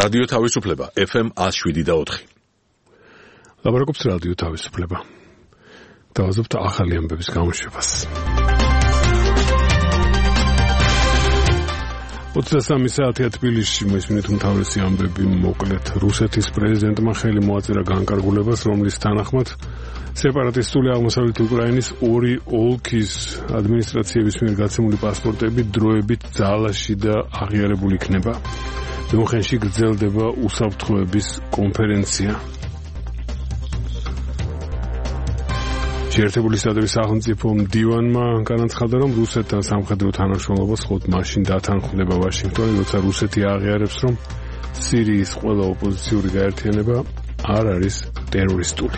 რადიო თავისუფლება FM 107.4. ლაპარაკობს რადიო თავისუფლება. დავაზობთ ახალი ამბების გამოშვებას. 23 საათია თბილისში მოისმინეთ უმთავრესი ამბები მოკლედ. რუსეთის პრეზიდენტმა ხელი მოაწერა განკარგულებას, რომლის თანახმად სეპარატისტული აღმოსავლეთ უკრაინის ორი ოლქის ადმინისტრაციების მიერ გაცემული პასპორტები დროებით ძალაში და აღიარებული იქნება. მიუნხენში გრძელდება უსაფრთხოების კონფერენცია. შეერთებული შტატების სახელმწიფო მდივანმა განაცხადა, რომ რუსეთთან სამხედრო თანამშრომლობა მხოლოდ მაშინ დათანხმდება ვაშინგტონი, როცა რუსეთი აღიარებს, რომ სირიის ყველა ოპოზიციური გაერთიანება არ არის ტერორისტული.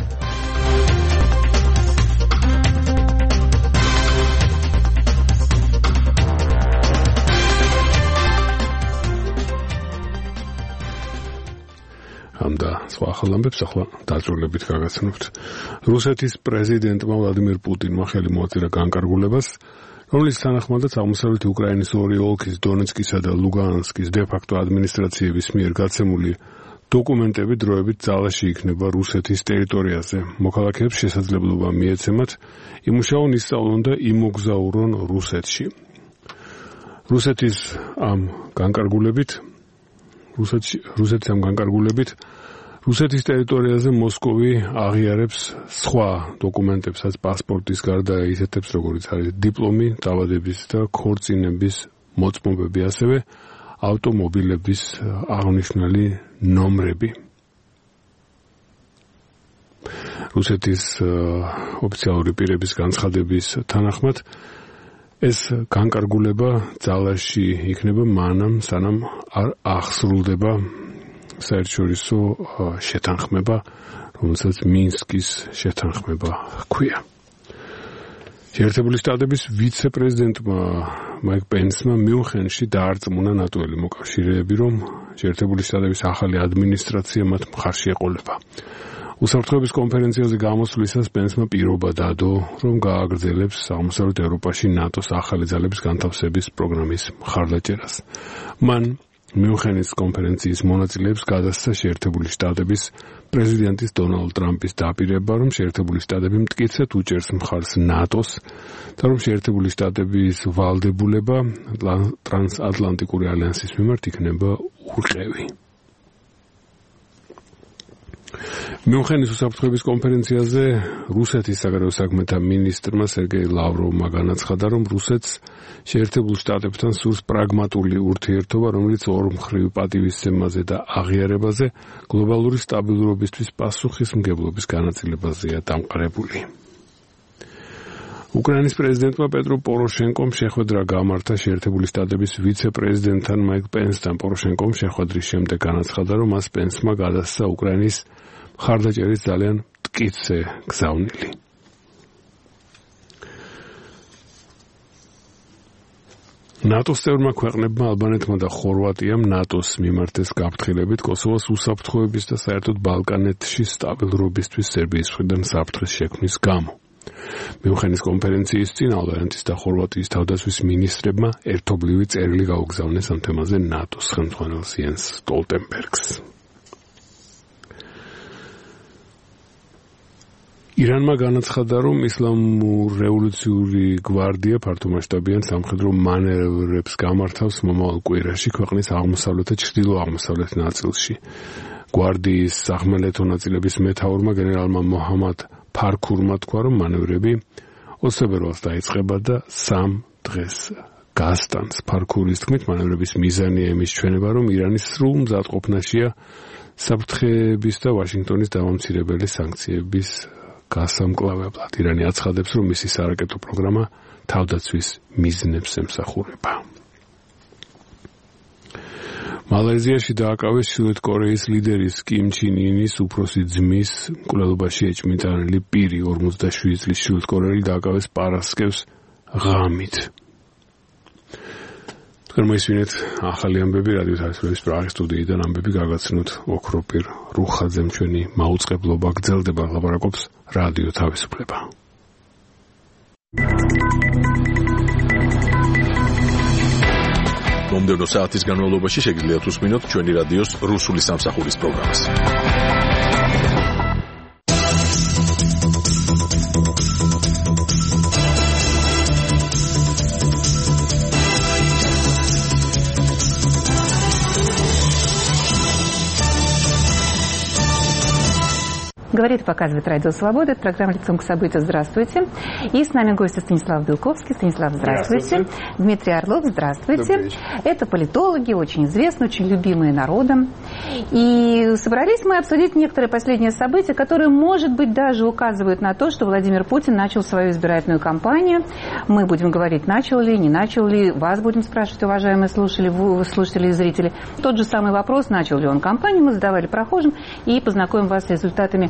და სხვა ახალ ამბებს ახლა დაწვრილებით გაგაცნობთ. რუსეთის პრეზიდენტმა ვლადიმირ პუტინმა ხელი მოაწერა განკარგულებას, რომლის თანახმადაც აღმოსავლეთ უკრაინის ორი ოლქის დონეცკისა და ლუგანსკის დე-ფაქტო ადმინისტრაციების მიერ გაცემული დოკუმენტები დროებით ძალაში იქნება რუსეთის ტერიტორიაზე. მოქალაქეებს შესაძლებლობა მიეცემათ იმუშაონ, ისწავლონ და იმოგზაურონ რუსეთში. რუსეთის ამ განკარგულებით რუსეთის ტერიტორიაზე მოსკოვი აღიარებს სხვა დოკუმენტებსაც პასპორტის გარდა ისეთებს, როგორიც არის დიპლომი, დაავადების და ქორწინების მოწმობები, ასევე ავტომობილების აღნიშნული ნომრები. რუსეთის ოფიციალური პირების განცხადების თანახმად ეს განკარგულება ძალაში იქნება მანამ, სანამ არ აღსრულდება საერთაშორისო შეთანხმება, რომელსაც მინსკის შეთანხმება ჰქვია. შეერთებული შტატების ვიცე-პრეზიდენტმა მაიკ პენსმა მიუნხენში დაარწმუნა ნატოელი მოკავშირეები, რომ შეერთებული შტატების ახალი ადმინისტრაცია მათ მხარში ეყოლება. უსაფრთხოების კონფერენციაზე გამოსვლისას პენსმა პირობა დადო, რომ გააგრძელებს აღმოსავლეთ ევროპაში ნატოს ახალი ძალების განთავსების პროგრამის მხარდაჭერას. მან მიუნხენის კონფერენციის მონაწილეებს გადასცა შეერთებული შტატების პრეზიდენტის დონალდ ტრამპის დაპირება, რომ შეერთებული შტატები მტკიცედ უჭერს მხარს ნატოს და რომ შეერთებული შტატების ვალდებულება ტრანსატლანტიკური ალიანსის მიმართ იქნება ურყევი. მიუნხენის უსაფრთხოების კონფერენციაზე რუსეთის საგარეო საქმეთა მინისტრმა სერგეი ლავროვმა განაცხადა, რომ რუსეთს შეერთებულ შტატებთან სურს პრაგმატული ურთიერთობა, რომელიც ორმხრივ პატივისცემაზე და აღიარებაზე, გლობალური სტაბილურობისთვის პასუხისმგებლობის განაწილებაზეა დამყარებული. უკრაინის პრეზიდენტმა პეტრო პოროშენკომ შეხვედრა გამართა შეერთებული შტატების ვიცე-პრეზიდენტთან მაიკ პენსთან. პოროშენკომ შეხვედრის შემდეგ განაცხადა, რომ მას პენსმა გადასცა უკრაინის მხარდაჭერის ძალიან მტკიცე გზავნილი. ნატოს წევრმა ქვეყნებმა ალბანეთმა და ხორვატიამ ნატოს მიმართეს გაფრთხილებით კოსოვოს უსაფრთხოების და საერთოდ ბალკანეთში სტაბილურობისთვის სერბიის მხრიდან საფრთხის შექმნის გამო. მიუნხენის კონფერენციის წინ ალბანეთის და ხორვატიის თავდაცვის მინისტრებმა ერთობლივი წერილი გაუგზავნეს ამ თემაზე ნატოს ხელმძღვანელს იენს სტოლტენბერგს. ირანმა განაცხადა, რომ ისლამურ რევოლუციური გვარდია ფართომასშტაბიან სამხედრო მანევრებს გამართავს მომავალ კვირაში ქვეყნის აღმოსავლეთ და ჩრდილო-აღმოსავლეთ ნაწილში. გვარდიის სახმელეთო ნაწილების მეთაურმა გენერალმა მოჰამად ფარქურმა თქვა, რომ მანევრები 20 ფებრუარს დაიწყება და 3 დღეს გასტანს. ფარქურის თქმით, მანევრების მიზანია იმის ჩვენება, რომ ირანის სრულ მზადყოფნაშია საფრთხეების და ვაშინგტონის დამამცირებელი სანქციების გასამკლავებლად. ირანი აცხადებს, რომ მისი სარაკეტო პროგრამა თავდაცვის მიზნებს ემსახურება. მალაიზიაში დააკავეს ჩრდილოეთ კორეის ლიდერის კიმ ჩინ ინის უფროსი ძმის მკვლელობაში ეჭვმიტანილი პირი. 47 წლის ჩრდილოეთ კორეელი დააკავეს პარასკევს ღამით. მოისმინეთ ახალი ამბები რადიო თავისუფლების პრაღის სტუდიიდან. ამბები გაგაცნოთ ოქროპირ რუხაძემ. ჩვენი მაუწყებლობა გრძელდება. ლაპარაკობს რადიო თავისუფლება. მომდევნო საათის განმავლობაში შეგიძლიათ უსმინოთ ჩვენი რადიოს რუსული სამსახურის პროგრამას. Говорит и показывает Радио Свобода. Это программа «Лицом к событию». Здравствуйте. И с нами гость Станислав Белковский. Станислав, здравствуйте. Дмитрий Орлов, здравствуйте. Это политологи, очень известные, очень любимые народом. И собрались мы обсудить некоторые последние события, которые, может быть, даже указывают на то, что Владимир Путин начал свою избирательную кампанию. Мы будем говорить, начал ли, не начал ли. Вас будем спрашивать, уважаемые слушатели и зрители. Тот же самый вопрос, начал ли он кампанию, мы задавали прохожим и познакомим вас с результатами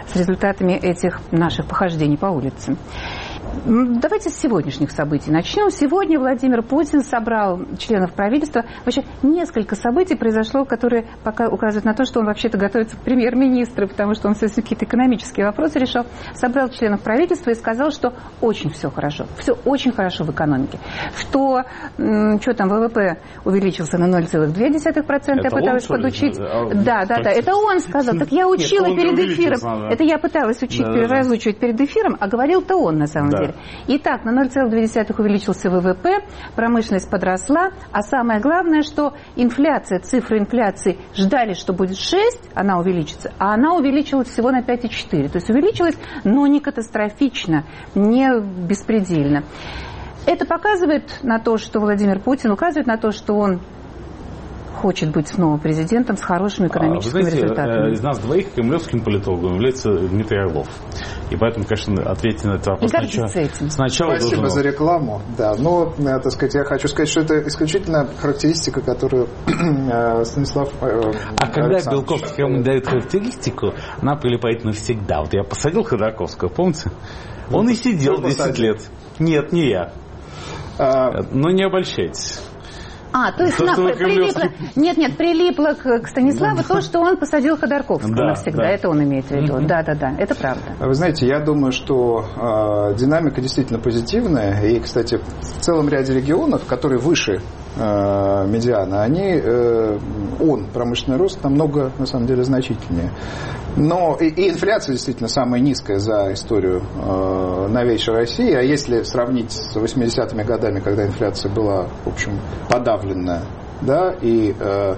этих наших похождений по улице. Давайте с сегодняшних событий начнем. Сегодня Владимир Путин собрал членов правительства. Вообще несколько событий произошло, которые пока указывают на то, что он вообще-то готовится к премьер-министру, потому что он все какие-то экономические вопросы решал. Собрал членов правительства и сказал, что очень все хорошо. Все очень хорошо в экономике. Что там, ВВП увеличился на 0,2%. Я пыталась подучить. Да, это он сказал. Так я учила перед эфиром. Это я пыталась разучивать перед эфиром, а говорил-то он на самом деле. Итак, на 0,2 увеличился ВВП, промышленность подросла, а самое главное, что инфляция, цифра инфляции ждали, что будет 6, она увеличится, а она увеличилась всего на 5,4. То есть увеличилась, но не катастрофично, не беспредельно. Это показывает на то, что Владимир Путин указывает на то, что он хочет быть снова президентом с хорошими экономическими результатами. Из нас двоих кремлевским политологом является Дмитрий Орлов. И поэтому, конечно, ответьте на этот вопрос сначала. Спасибо за рекламу. Да, но, так сказать, я хочу сказать, что это исключительно характеристика, которую Станислав когда Белковский ему дает характеристику, она прилипает навсегда. Вот я посадил Ходорковского, помните? Он и сидел 10 лет. Нет, не я. Но не обольщайтесь. То есть прилипло к Станиславу то, что он посадил Ходорковского навсегда. Да. Это он имеет в виду. Да, это правда. Вы знаете, я думаю, что динамика действительно позитивная. И, кстати, в целом ряде регионов, которые выше медиана, промышленный рост намного, на самом деле, значительнее. Но и инфляция действительно самая низкая за историю новейшей России. А если сравнить с 80-ми годами, когда инфляция была, в общем, подавленная, да, и,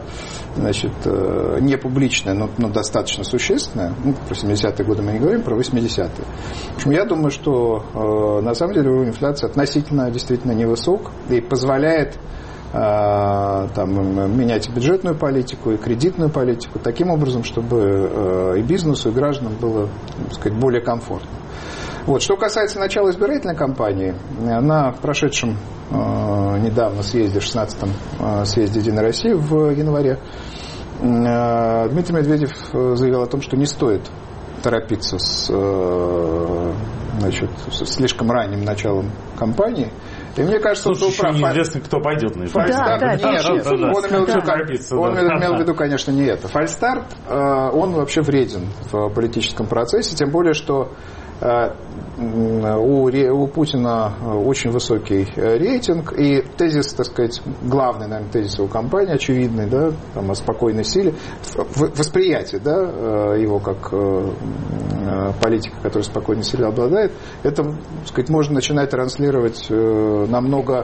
не публичная, но достаточно существенная, про 70-е годы мы не говорим, про 80-е. В общем, я думаю, что на самом деле уровень инфляции относительно действительно невысок и позволяет менять бюджетную политику и кредитную политику таким образом, чтобы и бизнесу, и гражданам было, так сказать, более комфортно. Что касается начала избирательной кампании, на прошедшем недавно съезде, 16-м съезде «Единой России» в январе, Дмитрий Медведев заявил о том, что не стоит торопиться с слишком ранним началом кампании. И мне кажется, что еще неизвестно, кто пойдет на фальстарт. Он имел в виду, конечно, не это. Фальстарт, он вообще вреден в политическом процессе, тем более, что у Путина очень высокий рейтинг, и тезис, так сказать, главный, наверное, тезис его кампании, очевидный, да, о спокойной силе, восприятие, да, его как политика, который спокойной силой обладает, это, так сказать, можно начинать транслировать намного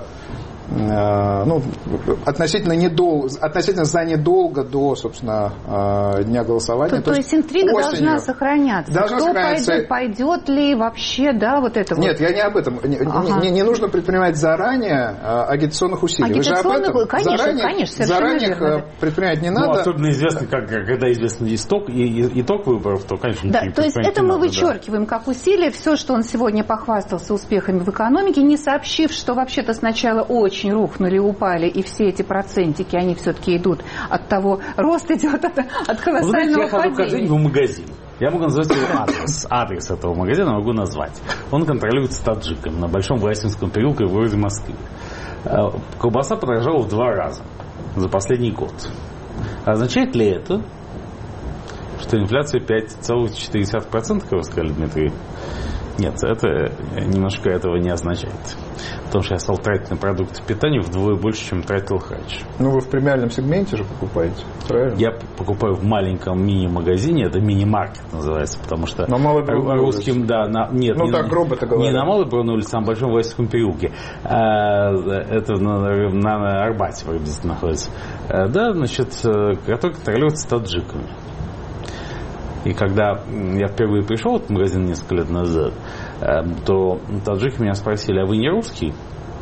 относительно за недолго до, собственно, дня голосования. То есть интрига должна сохраняться. Пойдет ли вообще, это Нет, я не об этом. Не нужно предпринимать заранее агитационных усилий. Вы же об этом. Конечно, заранее предпринимать не надо. Особенно известно, когда известен итог выборов, то, конечно, то есть это мы вычеркиваем как усилие. Все, что он сегодня похвастался успехами в экономике, не сообщив, что вообще-то сначала очень рухнули, упали, и все эти процентики, они все-таки идут от того, рост идет от колоссального падения. Я хожу в магазин. Я могу назвать его адрес этого магазина могу назвать. Он контролируется таджиками на Большом Власинском переулке в городе Москве. Колбаса подорожала в 2 раза за последний год. Означает ли это, что инфляция 5,4%, как вы сказали, Дмитрий Нет, это немножко этого не означает. Потому что я стал тратить на продукты питания вдвое больше, чем тратил раньше. Ну, вы в премиальном сегменте же покупаете, правильно? Я покупаю в маленьком мини-магазине, это мини-маркет называется, потому что русским, да, нет, ну, так грубо-то говоря. Не на Малой Бронной улице, а на Большом Васильевском переулке. Это на Арбате приблизительно находится. Да, значит, который контролируется таджиками. И когда я впервые пришел в этот магазин несколько лет назад, то таджики меня спросили: а вы не русский?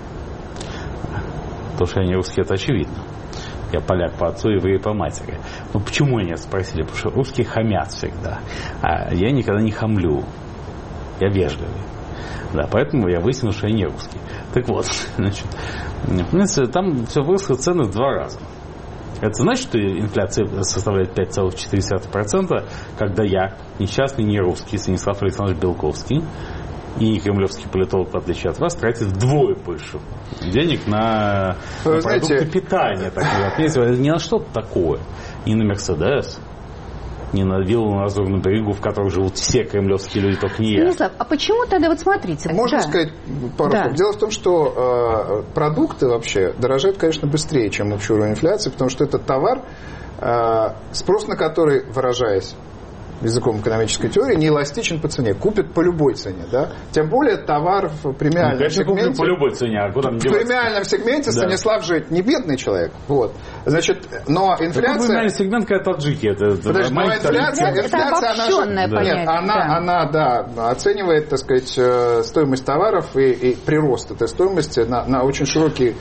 Потому что я не русский, это очевидно. Я поляк по отцу, еврей по матери. Ну почему они это спросили? Потому что русские хамят всегда. А я никогда не хамлю. Я вежливый. Да, поэтому я выяснил, что я не русский. Так вот, значит, там все выросло цены в 2 раза. Это значит, что инфляция составляет 5,4%, когда я, несчастный не русский, Станислав Александрович Белковский, и не кремлевский политолог, в отличие от вас, тратит вдвое больше денег на продукты питания. Не на что-то такое. Не на Мерседес, не на виллу на Лазурном берегу, в которой живут все кремлевские люди, только не я. Станислав, а почему тогда, вот смотрите... Можно сказать пару слов? Дело в том, что продукты вообще дорожают, конечно, быстрее, чем общий уровень инфляции, потому что это товар, спрос на который, выражаясь языком экономической теории, не эластичен по цене. Купят по любой цене, да? Тем более товар в премиальном сегменте... по любой цене, а куда в премиальном сегменте Станислав же не бедный человек. Вот. Значит, но инфляция... Какой премиальный сегмент, когда таджики? Подожди, но инфляция, обобщенное понятие. Она оценивает, так сказать, стоимость товаров и прирост этой стоимости на очень широкие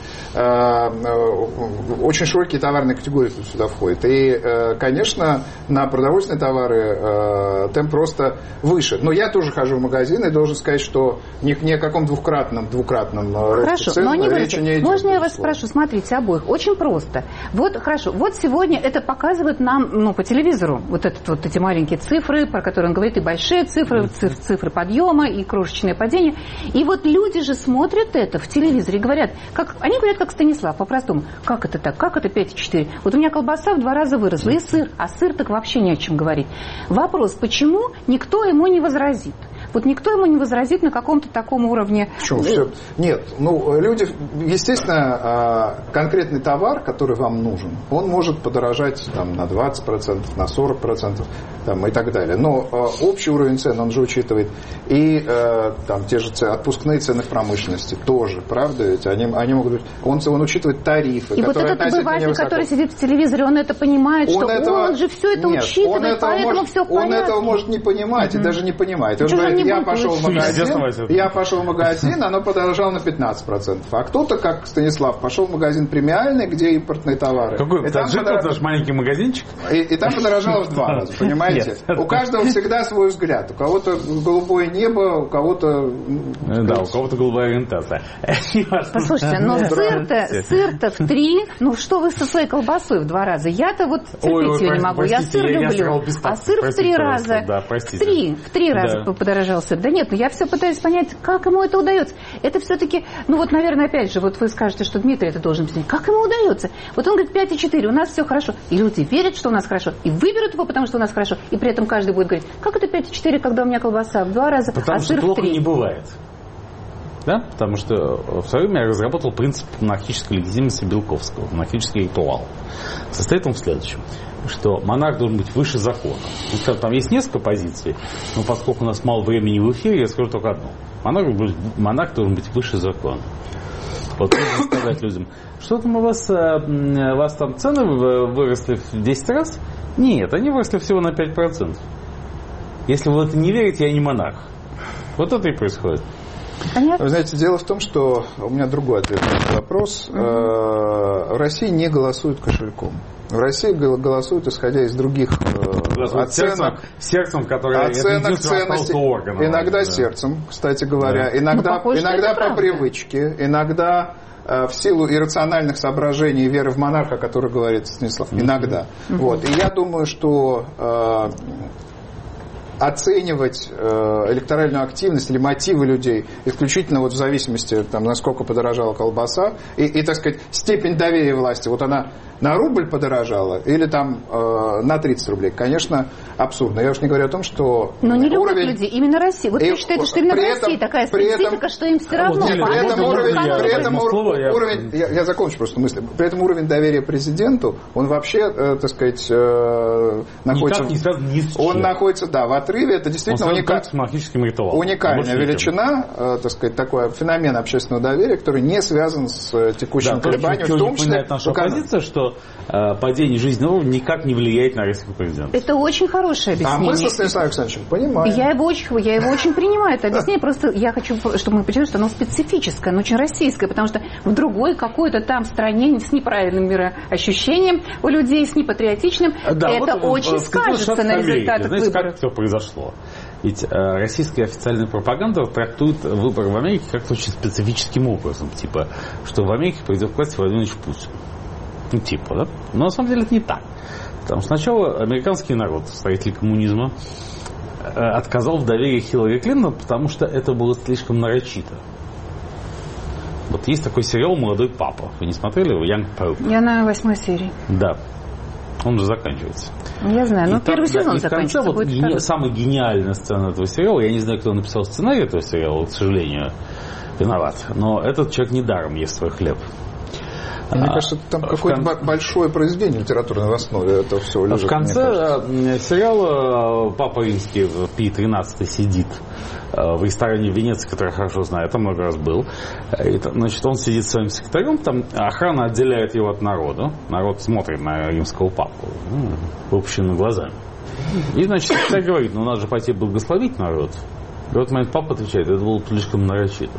товарные категории сюда входят. И, конечно, на продовольственные товары темп просто выше. Но я тоже хожу в магазин и должен сказать, что ни о каком двукратном росте цен речи не идет. Можно я вас спрошу? Смотрите, обоих. Очень просто. Вот, хорошо. Вот сегодня это показывают нам, по телевизору. Вот эти маленькие цифры, про которые он говорит, и большие цифры, цифры подъема, и крошечное падение. И вот люди же смотрят это в телевизоре и говорят, они говорят, как Станислав, по-простому. Как это так? Как это 5,4? Вот у меня колбаса в 2 раза выросла, и сыр. А сыр так вообще не о чем говорить. Вопрос, почему никто ему не возразит? Вот никто ему не возразит на каком-то таком уровне. Почему? Нет, люди, естественно, конкретный товар, который вам нужен, он может подорожать на 20%, на 40% и так далее. Но общий уровень цен, он же учитывает и те же отпускные цены в промышленности тоже, правда? Ведь они могут быть... Он учитывает тарифы, и которые вот этот обыватель, который сидит в телевизоре, он это понимает, он же все это учитывает, поэтому все в порядке. Он этого может не понимать и даже не понимает. Он говорит, я пошел в магазин, оно подорожало на 15%. А кто-то, как Станислав, пошел в магазин премиальный, где импортные товары. Какой? Таджик, наш маленький магазинчик? И там подорожало в 2 раза, понимаете? У каждого всегда свой взгляд. У кого-то голубое небо, у кого-то... Да, у кого-то голубая ориентация. Послушайте, но сыр-то в 3, что вы со своей колбасой в 2 раза? Я-то вот терпеть ее не могу, я сыр люблю. А сыр в 3 раза. В 3 раза подорожал сыр. Да нет, я все пытаюсь понять, как ему это удается. Это все-таки, наверное, опять же, вот вы скажете, что Дмитрий это должен объяснить. Как ему удается? Вот он говорит 5,4, у нас все хорошо. И люди верят, что у нас хорошо, и выберут его, потому что у нас хорошо. И при этом каждый будет говорить, как это 5,4, когда у меня колбаса в 2 раза, потому а сыр в 3? Потому что плохо не бывает. Да? Потому что в свое время я разработал принцип монархической легитимности Белковского, монархический ритуал. Состоит он в следующем, что монарх должен быть выше закона. Там есть несколько позиций, но поскольку у нас мало времени в эфире, я скажу только одну. Монарх должен быть выше закона. Вот нужно сказать людям, что там у вас там цены выросли в 10 раз? Нет, они выросли всего на 5%. Если вы в это не верите, я не монарх. Вот это и происходит. Вы знаете, дело в том, что у меня другой ответ на этот вопрос. В России не голосуют кошельком. В России голосуют, исходя из других оценок. Сердцем, которое оценок ценностей. Иногда сердцем, кстати говоря. Иногда по привычке. Иногда в силу иррациональных соображений и веры в монарха, о которой говорит Станислав. Иногда. Вот. И я думаю, что... оценивать электоральную активность или мотивы людей исключительно в зависимости, насколько подорожала колбаса и, так сказать, степень доверия власти. Вот она на рубль подорожало или там на 30 рублей, конечно, абсурдно. Я уж не говорю о том, что но не любят уровень... людей, именно Россия. Вот вы считаете, что именно в России такая специфика, что им все равно. Я закончу просто мысль. При этом уровень доверия президенту, он вообще, так сказать, находится... Не связан ни с чем. Он находится, да, в отрыве. Это действительно уникальная величина, так сказать, такой феномен общественного доверия, который не связан с текущим колебанием. В том числе наша позиция, что падение жизненного уровня никак не влияет на российского президента. Это очень хорошее объяснение. А мы со Станиславом Александровичем понимаем. Я его очень принимаю, это объяснение. Просто я хочу, чтобы мы поняли, что оно специфическое, оно очень российское, потому что в другой какой-то там стране с неправильным мироощущением у людей, с непатриотичным, да, это вот, очень скажется на результатах выборов. Знаете, как все произошло? Ведь российская официальная пропаганда трактует выборы в Америке как-то очень специфическим образом. Типа, что в Америке придет к власти Владимир Ильич Путин. Ну, типа, да? Но на самом деле это не так. Потому что сначала американский народ, строители коммунизма, отказал в доверии Хиллари Клинтон, потому что это было слишком нарочито. Вот есть такой сериал «Молодой папа». Вы не смотрели его? Young Pope. Я на 8 серии. Да. Он же заканчивается. Я знаю, но первый сезон заканчивается. Вот самая гениальная сцена этого сериала, я не знаю, кто написал сценарий этого сериала, к сожалению, виноват, но этот человек недаром ест свой хлеб. Мне кажется, там какое-то большое произведение литературное в основе этого всего лежит. В конце сериала папа римский в Пий XIII сидит в ресторане в Венеции, который я хорошо знаю, я там много раз был. И, значит, он сидит своим секретарем, там охрана отделяет его от народа. Народ смотрит на римского папу выпущенными глазами. И, значит, секретарь говорит, ну, надо же пойти благословить народ. И в этот момент папа отвечает, это было слишком нарочито.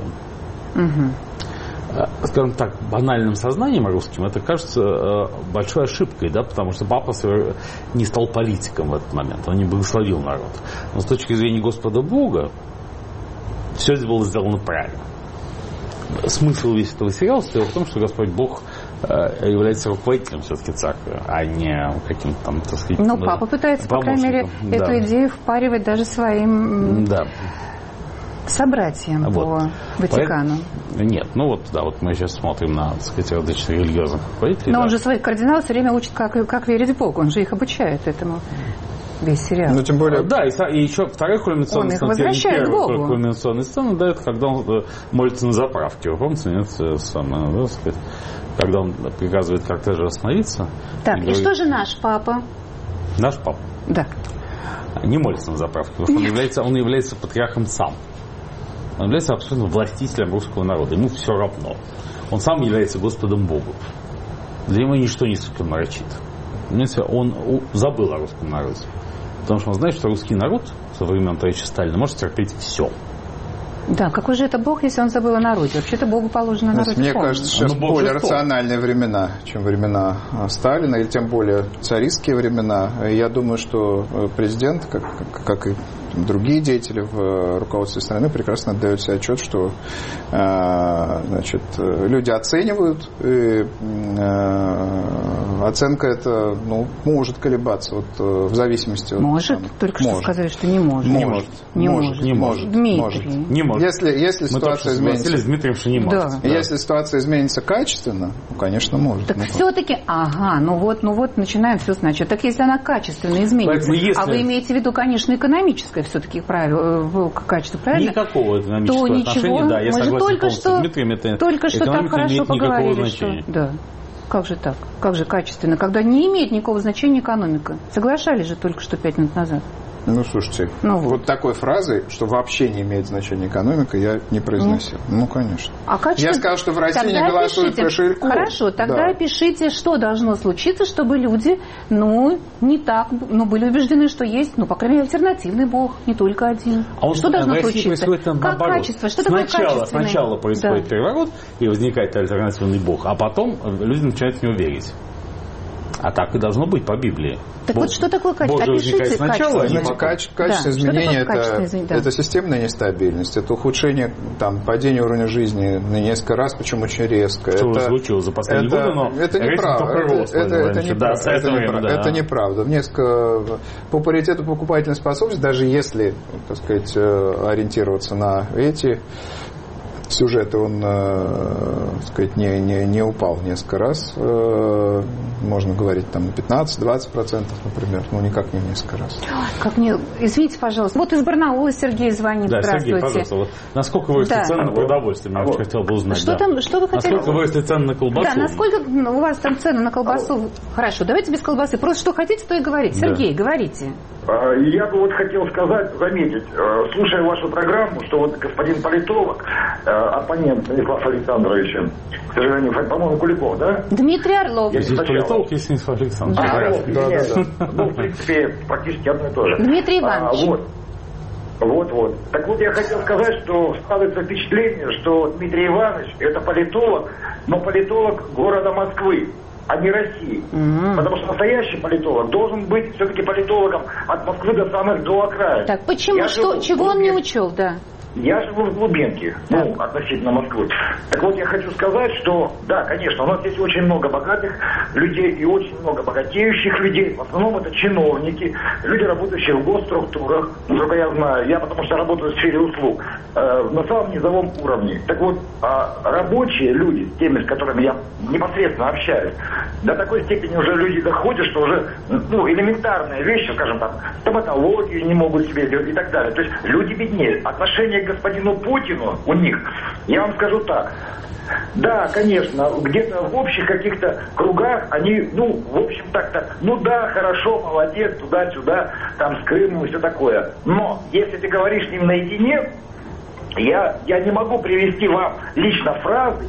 Скажем так, банальным сознанием русским это кажется большой ошибкой, да, потому что папа не стал политиком в этот момент, он не благословил народ. Но с точки зрения Господа Бога все это было сделано правильно. Смысл весь этого сериала состоял в том, что Господь Бог является руководителем все-таки церкви, а не каким-то там, так сказать, но папа пытается, по крайней мере, эту идею впаривать даже своим... собратьям по Ватикану. Нет, ну вот, да, вот мы сейчас смотрим на, так сказать, различных религиозных руководителей. Но он же своих кардиналов все время учит, как верить в Бога. Он же их обучает этому, весь сериал. Ну, тем более... Да, и еще вторая кульминационная сцена, первая кульминационная сцена, да, это когда он молится на заправке. Вы помните, нет, самое, да, сказать, когда он приказывает кортежу остановиться. Так, и говорит, что же наш папа? Наш папа? Да. Не молится на заправке, потому что он является патриархом сам. Он является абсолютно властителем русского народа. Ему все равно. Он сам является Господом Богом. Для него ничто не слишком нарочито. Он забыл о русском народе. Потому что он знает, что русский народ со времен товарища Сталина может терпеть все. Да, какой же это Бог, если он забыл о народе? Вообще-то Богу положено народ. Мне кажется, сейчас более рациональные времена, чем времена Сталина, или тем более царистские времена. Я думаю, что президент, как и другие деятели в руководстве страны, прекрасно отдают себе отчет, что значит, люди оценивают, и оценка эта может колебаться в зависимости от... Может? Только что сказали, что не может. Не может. Дмитрий. Не может. Если ситуация изменится... с Дмитрием, что не может. Да. Если ситуация изменится качественно, конечно, может. Так все-таки, ну вот, начинаем все сначала. Так если она качественно изменится, а вы имеете в виду, конечно, экономическое все-таки качество, правильно? Никакого экономического то отношения, ничего. Да, я мы согласен с Дмитрием, только что так хорошо поговорили, что... Да. Как же так? Как же качественно? Когда не имеет никакого значения экономика. Соглашались же только что 5 минут назад. Ну, слушайте, вот такой фразы, что вообще не имеет значения экономика, я не произносил. Ну, конечно. Я сказал, что в России не голосуют кошельком. Хорошо, тогда пишите, что должно случиться, чтобы люди, не так, были убеждены, что есть, по крайней мере, альтернативный Бог, не только один. Что должно случиться? Как качество? Что такое качественное? Сначала происходит переворот, и возникает альтернативный Бог, а потом люди начинают в него верить. А так и должно быть по Библии. Так вот, что такое качество? Опишите качество изменения это системная нестабильность, это ухудшение, падение уровня жизни на несколько раз, причем очень резко. Что случилось за последние годы, но это неправда. Это неправда. По паритету покупательной способности, даже если, так сказать, ориентироваться на эти сюжеты он, так сказать, не упал несколько раз. Можно говорить там на 15-20%, например, но никак не несколько раз. Как мне... Извините, пожалуйста. Вот из Барнаула Сергей звонит. Да, Здравствуйте. Сергей, пожалуйста. Вот насколько выросли цены на продовольствие? Я хотел бы узнать. Что там, что вы хотели? Насколько выросли цены на колбасу? Да, насколько у вас там цены на колбасу? Хорошо, давайте без колбасы. Просто что хотите, то и говорите. Сергей, говорите. Я бы вот хотел сказать, заметить, слушая вашу программу, что вот господин политолог, оппонент Станислава Александровича, к сожалению, по-моему, Куликов, да? Дмитрий Орлов. Здесь политолог, есть Станислав Александрович. Да. Ну, в принципе, практически одно и то же. Дмитрий Иванович. Вот. Так вот, я хотел сказать, что складывается впечатление, что Дмитрий Иванович это политолог, но политолог города Москвы, а не России. Потому что настоящий политолог должен быть все-таки политологом от Москвы до самых до окраин. Так, почему? Чего он не учел, да? Я живу в глубинке, относительно Москвы. Так вот, я хочу сказать, что, да, конечно, у нас есть очень много богатых людей и очень много богатеющих людей. В основном это чиновники, люди, работающие в госструктурах, насколько я знаю, я потому что работаю в сфере услуг, на самом низовом уровне. Так вот, рабочие люди, с теми, с которыми я непосредственно общаюсь, до такой степени уже люди доходят, что уже, элементарные вещи, скажем так, стоматологию не могут себе делать и так далее. То есть люди беднеют. Отношение к господину Путину у них, я вам скажу так, да, конечно, где-то в общих каких-то кругах они, в общем так-то, хорошо, молодец, туда-сюда, там с Крымом и все такое. Но если ты говоришь с ним наедине, я не могу привести вам лично фразы,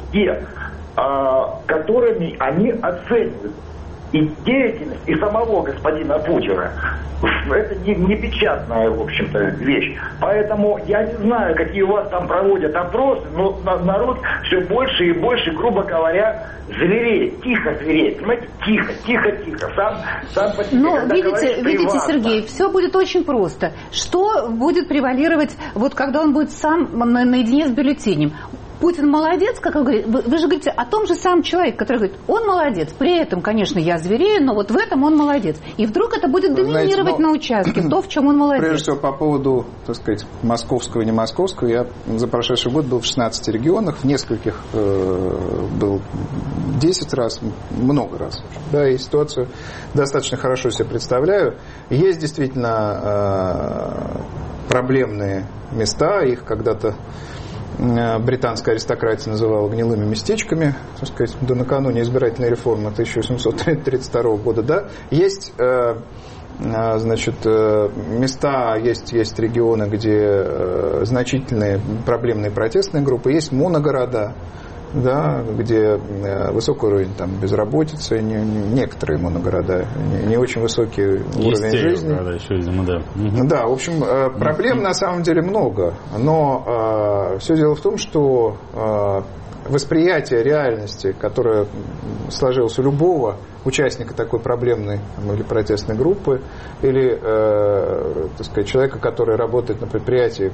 которыми они оценивают и деятельность, и самого господина Путина. Это не печатная, в общем-то, вещь. Поэтому я не знаю, какие у вас там проводят опросы, но народ все больше и больше, грубо говоря, звереет. Тихо звереет. Понимаете? Тихо. Сам по себе. Но видите, Сергей, все будет очень просто. Что будет превалировать, вот когда он будет сам наедине с бюллетенем? Путин молодец, как вы говорите, вы же говорите о том же самом человеке, который говорит, он молодец, при этом, конечно, я зверею, но вот в этом он молодец. И вдруг это будет доминировать на участке, то, в чем он молодец. Прежде всего, по поводу, так сказать, московского и не московского, я за прошедший год был в 16 регионах, в нескольких был 10 раз, много раз. Да, и ситуацию достаточно хорошо себе представляю. Есть действительно проблемные места, их когда-то британская аристократия называла гнилыми местечками, так сказать, до накануне избирательной реформы 1832 года, да, есть, места, есть регионы, где значительные проблемные протестные группы, есть моногорода, да, где высокий уровень безработицы, некоторые моногорода, не очень высокий уровень жизни. Города, еще, видимо, да. Да, в общем, проблем на самом деле много, но все дело в том, что восприятие реальности, которое сложилось у любого участника такой проблемной или протестной группы, или, так сказать, человека, который работает на предприятии,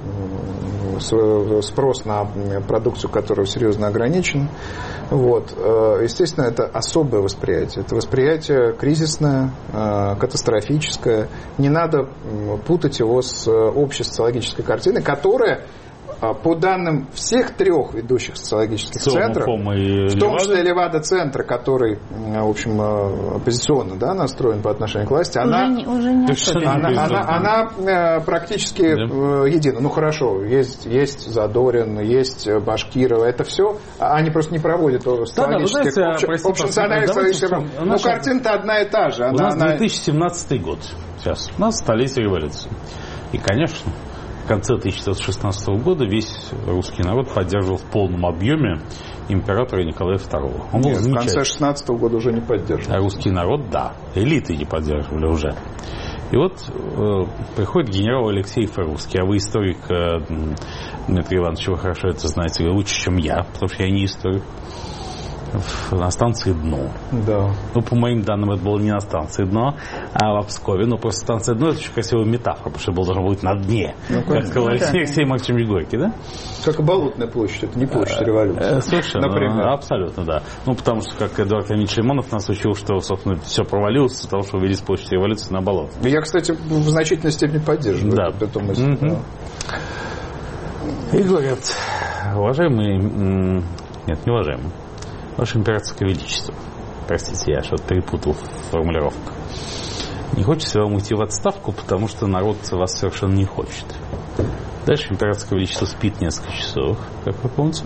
спрос на продукцию, которая серьезно ограничен. Естественно, это особое восприятие. Это восприятие кризисное, катастрофическое. Не надо путать его с общей социологической картиной, которая, по данным всех трех ведущих социологических центров, в том числе Левада-центра, который, в общем, оппозиционно, да, настроен по отношению к власти, она практически едина. Хорошо, есть Задорин, есть Башкирова, это все, они просто не проводят общий анализ. Картина-то одна и та же. У нас 2017 год сейчас. У нас столетие революции. И, конечно, в конце 1916 года весь русский народ поддерживал в полном объеме императора Николая II. Он был замечательный. В конце 16 года уже не поддерживал. А русский народ, да. Элиты не поддерживали уже. И вот приходит генерал Алексей Фарусский, а вы историк, Дмитрий Иванович, вы хорошо это знаете, лучше, чем я, потому что я не историк. На станции Дно. Да. По моим данным, это было не на станции Дно, а в Пскове. Но просто станция Дно — это очень красивая метафора, потому что было должно быть на дне. Как сказал Алексей Максимович Горький, да? Как и Болотная площадь, это не площадь революции. Совершенно. Например. Абсолютно, да. Потому что, как Эдуард Леонидович Лимонов нас учил, что, собственно, все провалилось из-за того, что увели с площади революции на болото. Я, кстати, в значительной степени поддерживаю эту мысль. И говорят, уважаемый... Нет, не уважаемый. Ваше императорское величество. Простите, я что-то перепутал в формулировках. Не хочется вам уйти в отставку, потому что народ вас совершенно не хочет. Дальше императорское величество спит несколько часов, как вы помните.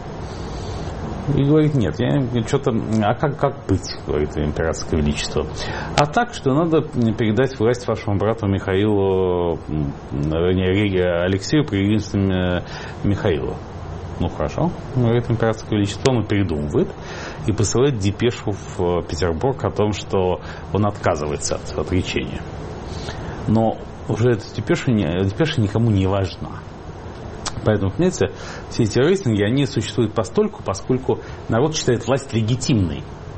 И говорит, нет, я что-то... А как быть, говорит императорское величество? А так, что надо передать власть вашему брату Михаилу, Алексею при единственном Михаилу. Ну, хорошо, говорит императорское величество, он передумывает и посылает депешу в Петербург о том, что он отказывается от отречения. Но уже эта депеша никому не важна. Поэтому, понимаете, все эти рейтинги, они существуют постольку, поскольку народ считает власть легитимной.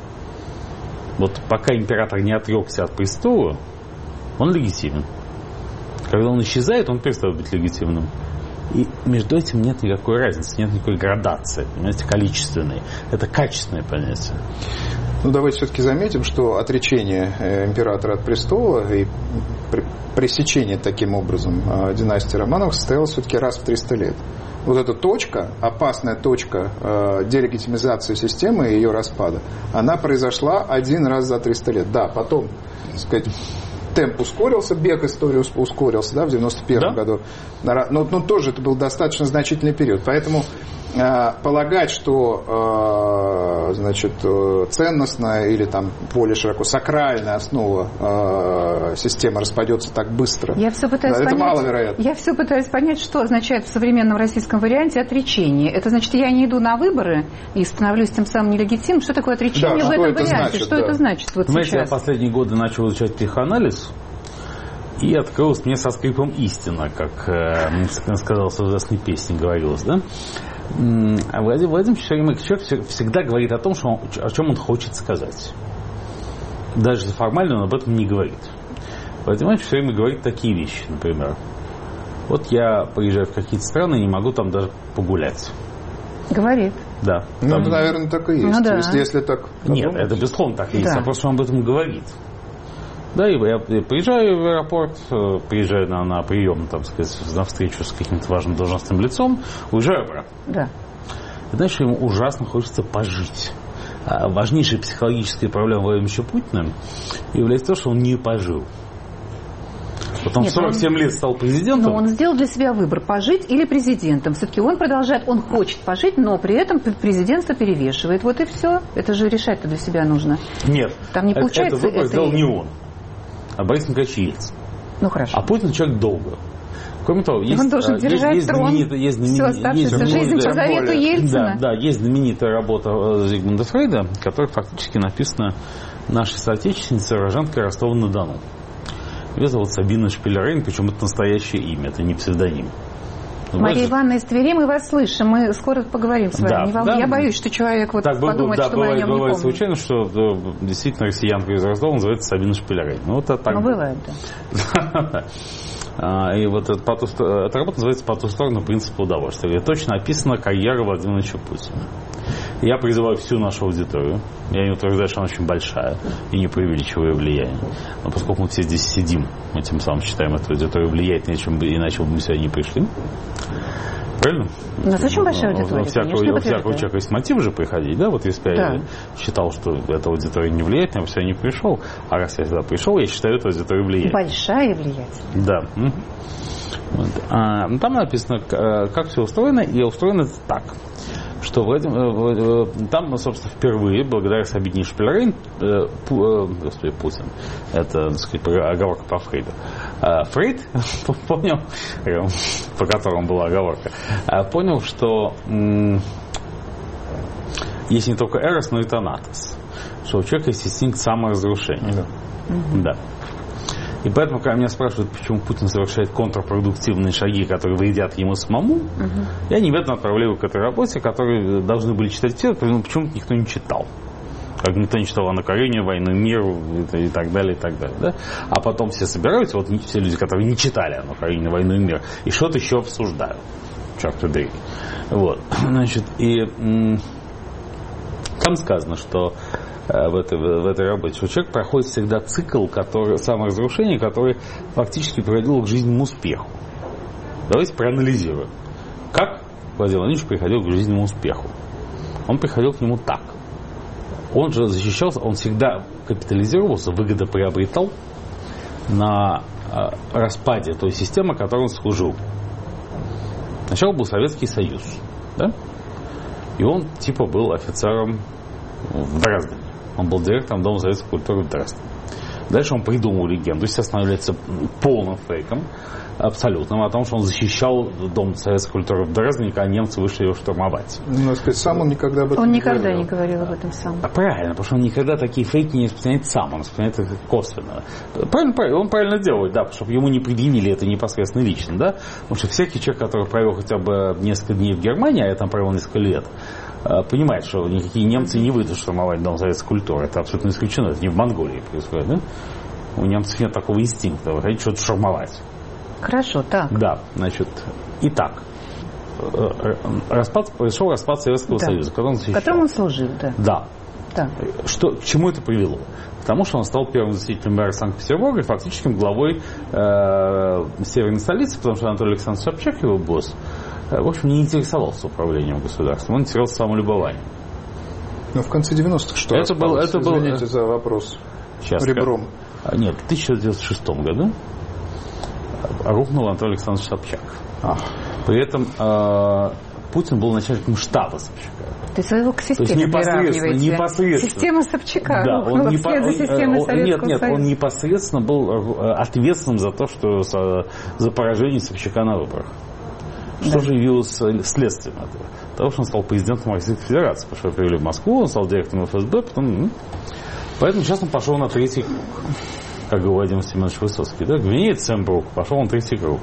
Вот пока император не отрекся от престола, он легитимен. Когда он исчезает, он перестает быть легитимным. И между этим нет никакой разницы, нет никакой градации, понимаете, количественной. Это качественное понятие. Ну, давайте все-таки заметим, что отречение императора от престола и пресечение таким образом династии Романовых состоялось все-таки раз в 300 лет. Вот эта точка, опасная точка делегитимизации системы и ее распада, она произошла один раз за 300 лет. Да, потом, так сказать, темп ускорился, бег истории ускорился, да, в 91 году. Но тоже это был достаточно значительный период. Поэтому полагать, что ценностная или там более широко сакральная основа системы распадется так быстро, это маловероятно. Я все пытаюсь понять, что означает в современном российском варианте отречение. Это значит, я не иду на выборы и становлюсь тем самым нелегитимным. Что такое отречение в этом варианте? Значит, что это значит вот знаете, сейчас? Я последние годы начал изучать психоанализ, и открылась мне со скрипом истина, как сказал в известной песне, говорилось, да? А Владимир человек всегда говорит о том, о чем он хочет сказать. Даже если формально он об этом не говорит. Владимир все время говорит такие вещи, например. Вот я приезжаю в какие-то страны и не могу там даже погулять. Говорит. Да. Ну, это, наверное, так и есть. Ну, да. Если так подумать. Нет, это безусловно так и есть. Да. А просто он об этом говорит. Да, и я приезжаю в аэропорт, приезжаю на прием, там сказать, на встречу с каким-то важным должностным лицом, уезжаю обратно. Да. И дальше ему ужасно хочется пожить. А важнейшая психологическая проблема Владимира Путина является то, что он не пожил. Потом в 47 лет стал президентом. Но он сделал для себя выбор, пожить или президентом. Все-таки он продолжает, он хочет пожить, но при этом президентство перевешивает. Вот и все. Это же решать-то для себя нужно. Нет. Там не получается. Это выбор сделал не он, а Борис Николаевич Ельцин. Ну хорошо. А Путин человек долго. Кроме того, есть, он должен держать трон всю оставшуюся жизнь по завету Ельцина. Да, есть знаменитая работа Зигмунда Фрейда, которая фактически написана нашей соотечественницей, уроженкой Ростова-на-Дону. Ее зовут Сабина Шпилерейн, причем это настоящее имя, это не псевдоним. Мария Ивановна из Твери, мы вас слышим, мы скоро поговорим с вами. Да, я боюсь, что человек вот так подумает, что мы о нем не помним. Бывает случайно, что действительно россиянка из Ростова называется Сабина Шпилерейн. Ну, вот это так. Ну, бывает, да. И вот эта работа называется «По ту сторону принципа удовольствия», где точно описана карьера Владимира Владимировича Путина. Я призываю всю нашу аудиторию, я не утверждаю, что она очень большая и не преувеличиваю влияние, но поскольку мы все здесь сидим, мы тем самым считаем эту аудиторию влияет, иначе бы мы сюда не пришли. Правильно? У нас очень большая аудитория. У всякого человека есть мотив же приходить, да? Вот если я считал, что эта аудитория не влияет, я бы сюда не пришел, а раз я сюда пришел, я считаю, эту аудиторию влияет. Большая влиятельность. Да. Вот. Там написано, как все устроено, и устроено это так, что там, собственно, впервые, благодаря Сабине Шпилерейн, Путин, это, так сказать, оговорка по Фрейду. Фрейд понял, по которому была оговорка, понял, что есть не только эрос, но и танатос, что у человека есть инстинкт саморазрушения. Да. И поэтому, когда меня спрашивают, почему Путин совершает контрпродуктивные шаги, которые вредят ему самому, я немедленно отправляю его к этой работе, которые должны были читать все, но почему-то никто не читал. Как никто не читал Анну Каренину, «Войну и мир» и так далее, и так далее. Да? А потом все собираются, вот все люди, которые не читали Анну Каренину, «Войну и мир», и что-то еще обсуждают. Черт побери. Вот. Значит, и там сказано, что в этой работе, что человек проходит всегда цикл саморазрушения, который фактически приводил к жизненному успеху. Давайте проанализируем. Как Владимир Владимирович приходил к жизненному успеху. Он приходил к нему так. Он же защищался, он всегда капитализировался, выгодоприобретал на распаде той системы, которой он служил. Сначала был Советский Союз, да? И он типа был офицером в Дрездене. Он был директором Дома советской культуры в Дрездене. Дальше он придумал легенду, естественно, является полным фейком, абсолютным, о том, что он защищал Дом советской культуры в Дрездене, когда немцы вышли его штурмовать. Ну, сказать, сам он никогда об этом не говорил. Он никогда не говорил об этом сам. Правильно, потому что он никогда такие фейки не распространяет сам, он распространяет их косвенно. Правильно, он правильно делает, да, чтобы ему не предъявили это непосредственно лично, да, потому что всякий человек, который провел хотя бы несколько дней в Германии, а я там провел несколько лет, понимает, что никакие немцы не выйдут штурмовать Дом советской культуры. Это абсолютно исключено. Это не в Монголии происходит, да? У немцев нет такого инстинкта. Вы хотите что-то штурмовать. Хорошо, так. Да, значит, итак. Произошел распад Советского Союза, который он защищал. В котором он служил, да. Да. Так. К чему это привело? Потому что он стал первым заместителем мэра Санкт-Петербурга и фактически главой северной столицы, потому что Анатолий Александрович Собчак, его босс, в общем, не интересовался управлением государством, он интересовался самолюбованием. Но в конце 90-х что это был, извините за вопрос. Сейчас, ребром. Нет, в 1996 году рухнул Анатолий Александрович Собчак. При этом Путин был начальником штаба Собчака. То есть вы его к системе непосредственно. Система Собчака. Да, он Союза. Непосредственно был ответственным за то, что за поражение Собчака на выборах. Что же явилось следствием этого? Того, что он стал президентом Российской Федерации. Потому что его привели в Москву, он стал директором ФСБ, потом... Поэтому сейчас он пошел на третий круг. Как говорил Владимир Семенович Высоцкий. Да? Гвинеец-Сембрук. Пошел на третий круг.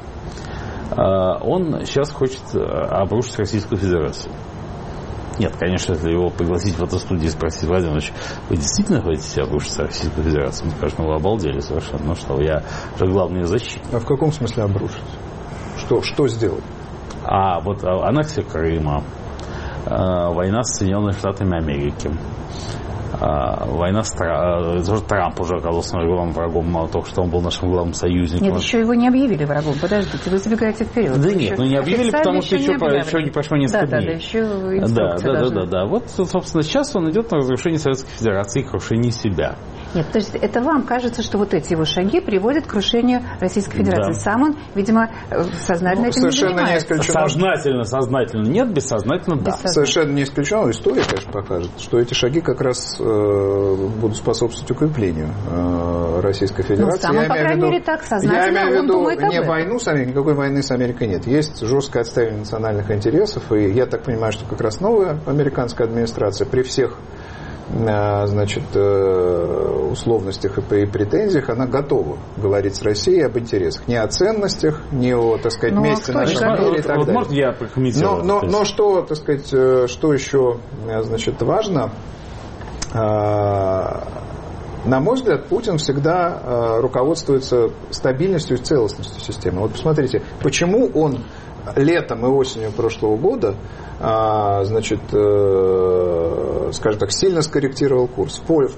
Он сейчас хочет обрушить Российскую Федерацию. Нет, конечно, если его пригласить в эту студию и спросить: Владимир Ильич, вы действительно хотите обрушить Российскую Федерацию? Мы скажем: вы обалдели совершенно. Ну что, я же главный ее защитник. А в каком смысле обрушить? Что сделать? Вот аннексия Крыма, война с Соединенными Штатами Америки, война с Трамп уже оказался нашим главным врагом, мало того, что он был нашим главным союзником. Нет, еще его не объявили врагом. Подождите, вы забегаете вперед. Да нет, не объявили, потому что еще не прошло несколько дней. Да, еще инструкция. Да. Вот, собственно, сейчас он идет на разрушение Советской Федерации и крушение себя. Нет, то есть это вам кажется, что вот эти его шаги приводят к крушению Российской Федерации. Да. Сам он, видимо, сознательно этим не занимается. Сознательно нет, бессознательно да. Совершенно не исключено. История, конечно, покажет, что эти шаги как раз будут способствовать укреплению Российской Федерации. Ну, по крайней мере, так сознательно. Я имею в виду не войну с Америкой, никакой войны с Америкой нет. Есть жесткое отстаивание национальных интересов, и я так понимаю, что как раз новая американская администрация при всех условностях и претензиях, она готова говорить с Россией об интересах. Не о ценностях, не о, так сказать, месте нашей мире и так далее. Может, я прокомментирую? Но что, так сказать, что еще, значит, важно, на мой взгляд, Путин всегда руководствуется стабильностью и целостностью системы. Вот посмотрите, почему он летом и осенью прошлого года, значит, скажем так, сильно скорректировал курс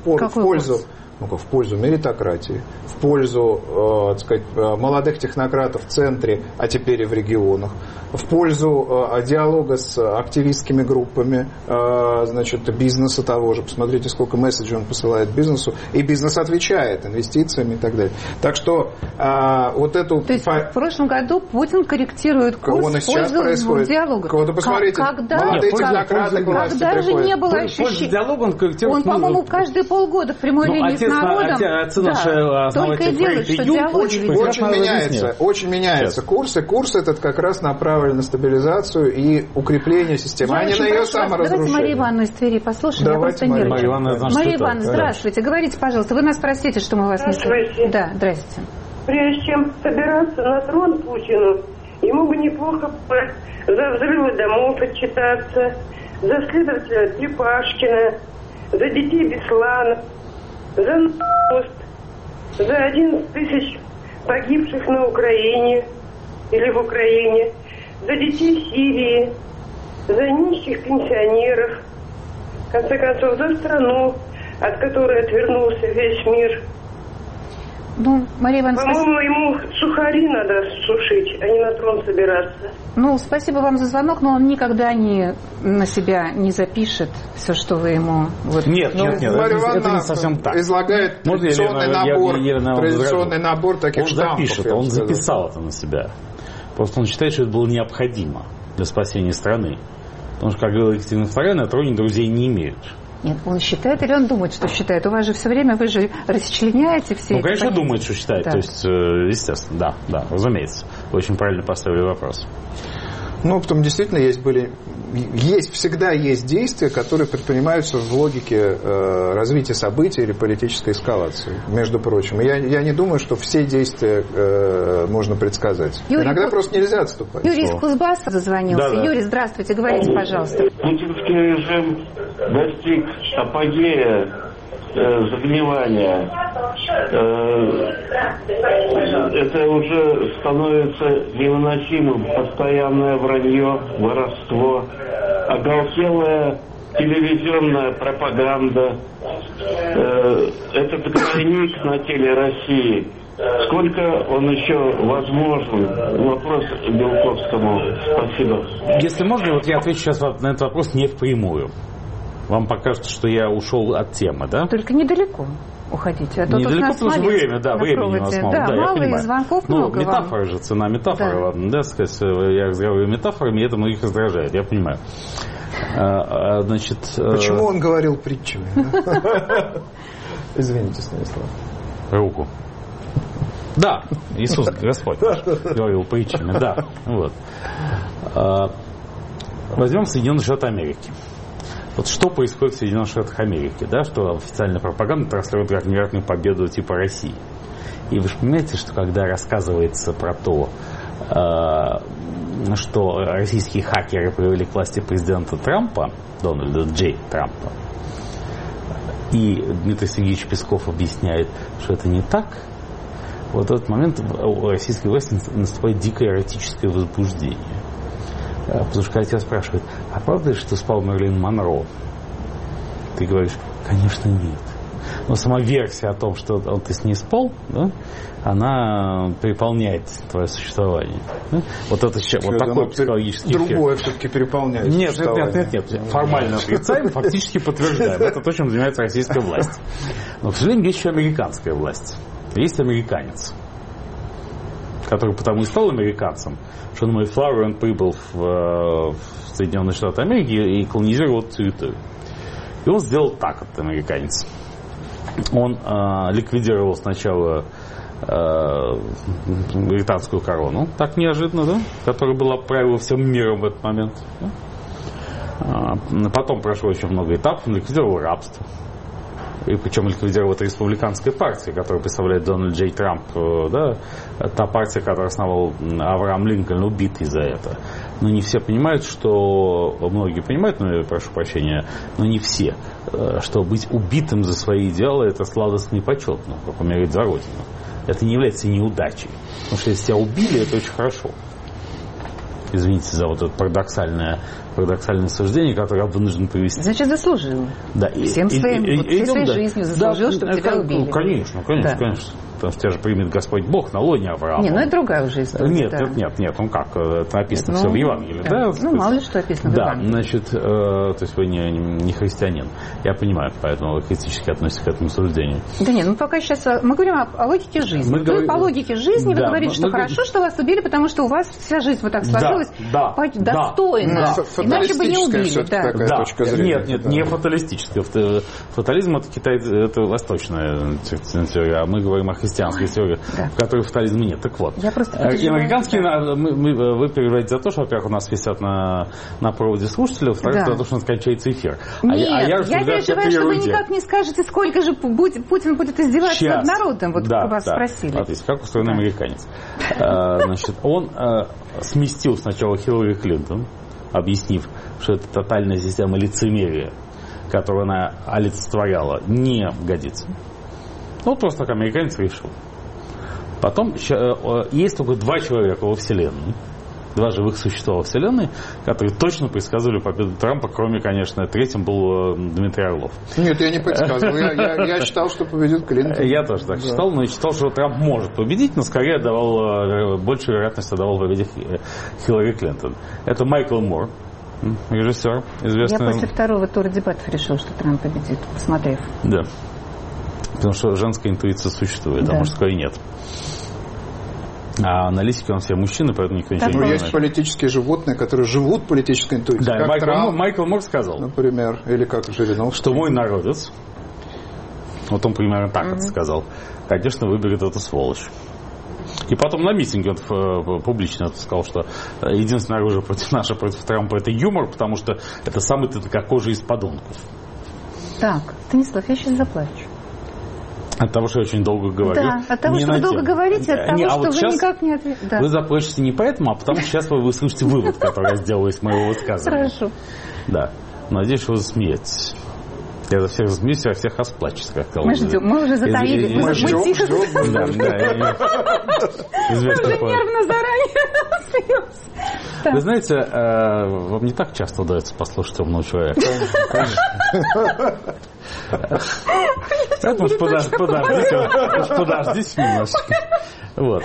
в пользу меритократии, в пользу, так сказать, молодых технократов в центре, а теперь и в регионах, в пользу диалога с активистскими группами, значит, бизнеса того же. Посмотрите, сколько месседжей он посылает бизнесу, и бизнес отвечает инвестициями и так далее. Так что вот эту... То есть в прошлом году Путин корректирует курс в пользу диалога. Кого-то посмотрите, молодые технократы к власти когда же не было ощущения? Он, по-моему, каждые полгода в прямой линии с народом. Только и делает, что диалог. Очень меняется курс, и курс этот как раз направлен на стабилизацию и укрепление системы, а не на ее саморазрушение. Давайте Марию Ивановну из Твери послушаем. Давайте, Мария Ивановна, здравствуйте. Говорите, пожалуйста. Вы нас простите, что мы вас не слышим. Да, здравствуйте. Прежде чем собираться на трон Путину, ему бы неплохо за взрывы домов отчитаться, за следователя Трепашкина, за детей Беслана, за мост, за 11 тысяч погибших на Украине или в Украине, за детей Сирии, за нищих пенсионеров, в конце концов, за страну, от которой отвернулся весь мир. Ну, Мария Ивановна... По-моему, ему сухари надо сушить, а не на трон собираться. Ну, спасибо вам за звонок, но он никогда на себя не запишет все, что вы ему... Вот, нет, это не совсем так. Излагает традиционный набор таких штампов. Он запишет, он записал это на себя. Просто он считает, что это было необходимо для спасения страны. Потому что, как говорила Екатерина II, на троне друзей не имеют. Нет, он считает или он думает, что считает? У вас же все время, вы же расчленяете все эти... Ну, конечно, думает, что считает. Да. То есть, естественно, да, разумеется. Вы очень правильно поставили вопрос. Ну, потом действительно всегда есть действия, которые предпринимаются в логике развития событий или политической эскалации, между прочим. Я не думаю, что все действия можно предсказать. Иногда просто нельзя отступать. Юрий из Кузбасса зазвонился. Да. Юрий, здравствуйте, говорите, пожалуйста. Путинский режим достиг апогея загнивания. Это уже становится невыносимым. Постоянное вранье, воровство, оголтелая телевизионная пропаганда. Этот гнойник на теле России. Сколько он еще возможен? Вопрос Белковскому. Спасибо. Если можно, вот я отвечу сейчас на этот вопрос не впрямую. Вам покажется, что я ушел от темы, да? Только недалеко уходите. А то недалеко, потому что время, времени у нас мало. Да, мало, я понимаю. И звонков много. Метафора же, цена метафоры. Да. Сказать, я разговариваю метафорами, и это многих раздражает, я понимаю. Значит, почему он говорил притчами? Извините, Станислав. Руку. Да, Иисус Господь говорил притчами, да. Вот. Возьмем Соединенные Штаты Америки. Вот что происходит в Соединенных Штатах Америки, да, что официальная пропаганда транслирует как невероятную победу типа России. И вы же понимаете, что когда рассказывается про то, что российские хакеры привели к власти президента Трампа, Дональда Джей Трампа, и Дмитрий Сергеевич Песков объясняет, что это не так, вот в этот момент у российской власти наступает дикое эротическое возбуждение. Потому что когда тебя спрашивают, а правда ли, что спал Мерлин Монро? Ты говоришь, конечно, нет. Но сама версия о том, что ты с ней спал, да, она переполняет твое существование. Да? Вот это вот такой психологический эффект. Другое все-таки переполняет. Нет. Формально отрицаем, фактически подтверждаем. Это то, чем занимается российская власть. Но, к сожалению, есть еще американская власть. Есть американец, который потому и стал американцем, что на Мэйфлауэр он прибыл в Соединенные Штаты Америки и колонизировал территорию. И он сделал так, этот американец. Он ликвидировал сначала британскую корону, так неожиданно, да, которая была правила всем миром в этот момент. Да? Потом прошло еще много этапов, он ликвидировал рабство. И причем ликвидировала это республиканская партия, которую представляет Дональд Джей Трамп, да, та партия, которую основал Авраам Линкольн, убит из-за этого. Но не все понимают, что... Многие понимают, но я прошу прощения, но не все, что быть убитым за свои идеалы — это сладостно и почетно, как умереть за Родину. Это не является неудачей. Потому что если тебя убили, это очень хорошо. Извините за вот это парадоксальное суждение, которое я вынужден привести. Значит, заслужил. Да. Всей своей жизнью заслужил, чтобы тебя убили. Конечно. Потому что тебя же примет Господь Бог на лоне Авраама. Нет, это другая уже история. Нет. Он как? Это написано все в Евангелии. Да? Мало ли что описано в Евангелии. Да, значит, то есть вы не христианин. Я понимаю, поэтому вы критически относитесь к этому суждению. Да нет, пока сейчас мы говорим о логике жизни. По логике жизни вы говорите, что хорошо, что вас убили, потому что у вас вся жизнь вот так сложилась достойно. Иначе бы не убили. Точка зрения. Нет, не фаталистическая. Фатализм — это это восточная теория, а мы говорим о христианской теории, в которой фатализма нет. Так вот, американские вы переживаете за то, что, во-первых, у нас висят на проводе слушателя, во-вторых, за то, что у нас кончается эфир. Нет, я переживаю, что вы никак не скажете, сколько же Путин будет издеваться над народом. Вот вас спросили. Смотрите, как устроен американец. Значит, он сместил сначала Хиллари Клинтон, объяснив, что это тотальная система лицемерия, которую она олицетворяла, не годится. Ну, просто как американец решил. Потом есть только два человека во Вселенной, два живых существа во Вселенной, которые точно предсказывали победу Трампа, кроме, конечно, третьим был Дмитрий Орлов. Нет, я не предсказывал. Я считал, что победит Клинтон. Я тоже так считал, но я считал, что Трамп может победить, но скорее давал большую вероятность отдавал победе Хиллари Клинтон. Это Майкл Мур, режиссер, известный. Я после второго тура дебатов решил, что Трамп победит, посмотрев. Да. Потому что женская интуиция существует, а мужской нет. А аналитики у нас все мужчины, поэтому никто ничего не знает. Есть политические животные, которые живут политической интуицией. Да, как Майкл Мур сказал, например, или как Жириновский, что мой народец, вот он примерно так это сказал, конечно, выберет эту сволочь. И потом на митинге он публично сказал, что единственное оружие против Трампа это юмор, потому что это самый тонкокожий из подонков. Так, Станислав, я сейчас заплачу. От того, что я очень долго говорю. Да, от того, что вы долго говорите, от того, что вы никак не ответите. Да. Вы заплачете не поэтому, а потому что сейчас вы услышите вывод, который я сделал из моего высказывания. Хорошо. Да. Надеюсь, что вы засмеетесь. Я за всех засмеюсь, я всех расплачусь, как сказал. Мы ждем, мы уже затаили. Мы тихо. Известно. Мы нервно заранее смеемся. Вы знаете, вам не так часто удается послушать умного человека. Поэтому подождите немножечко. Вот.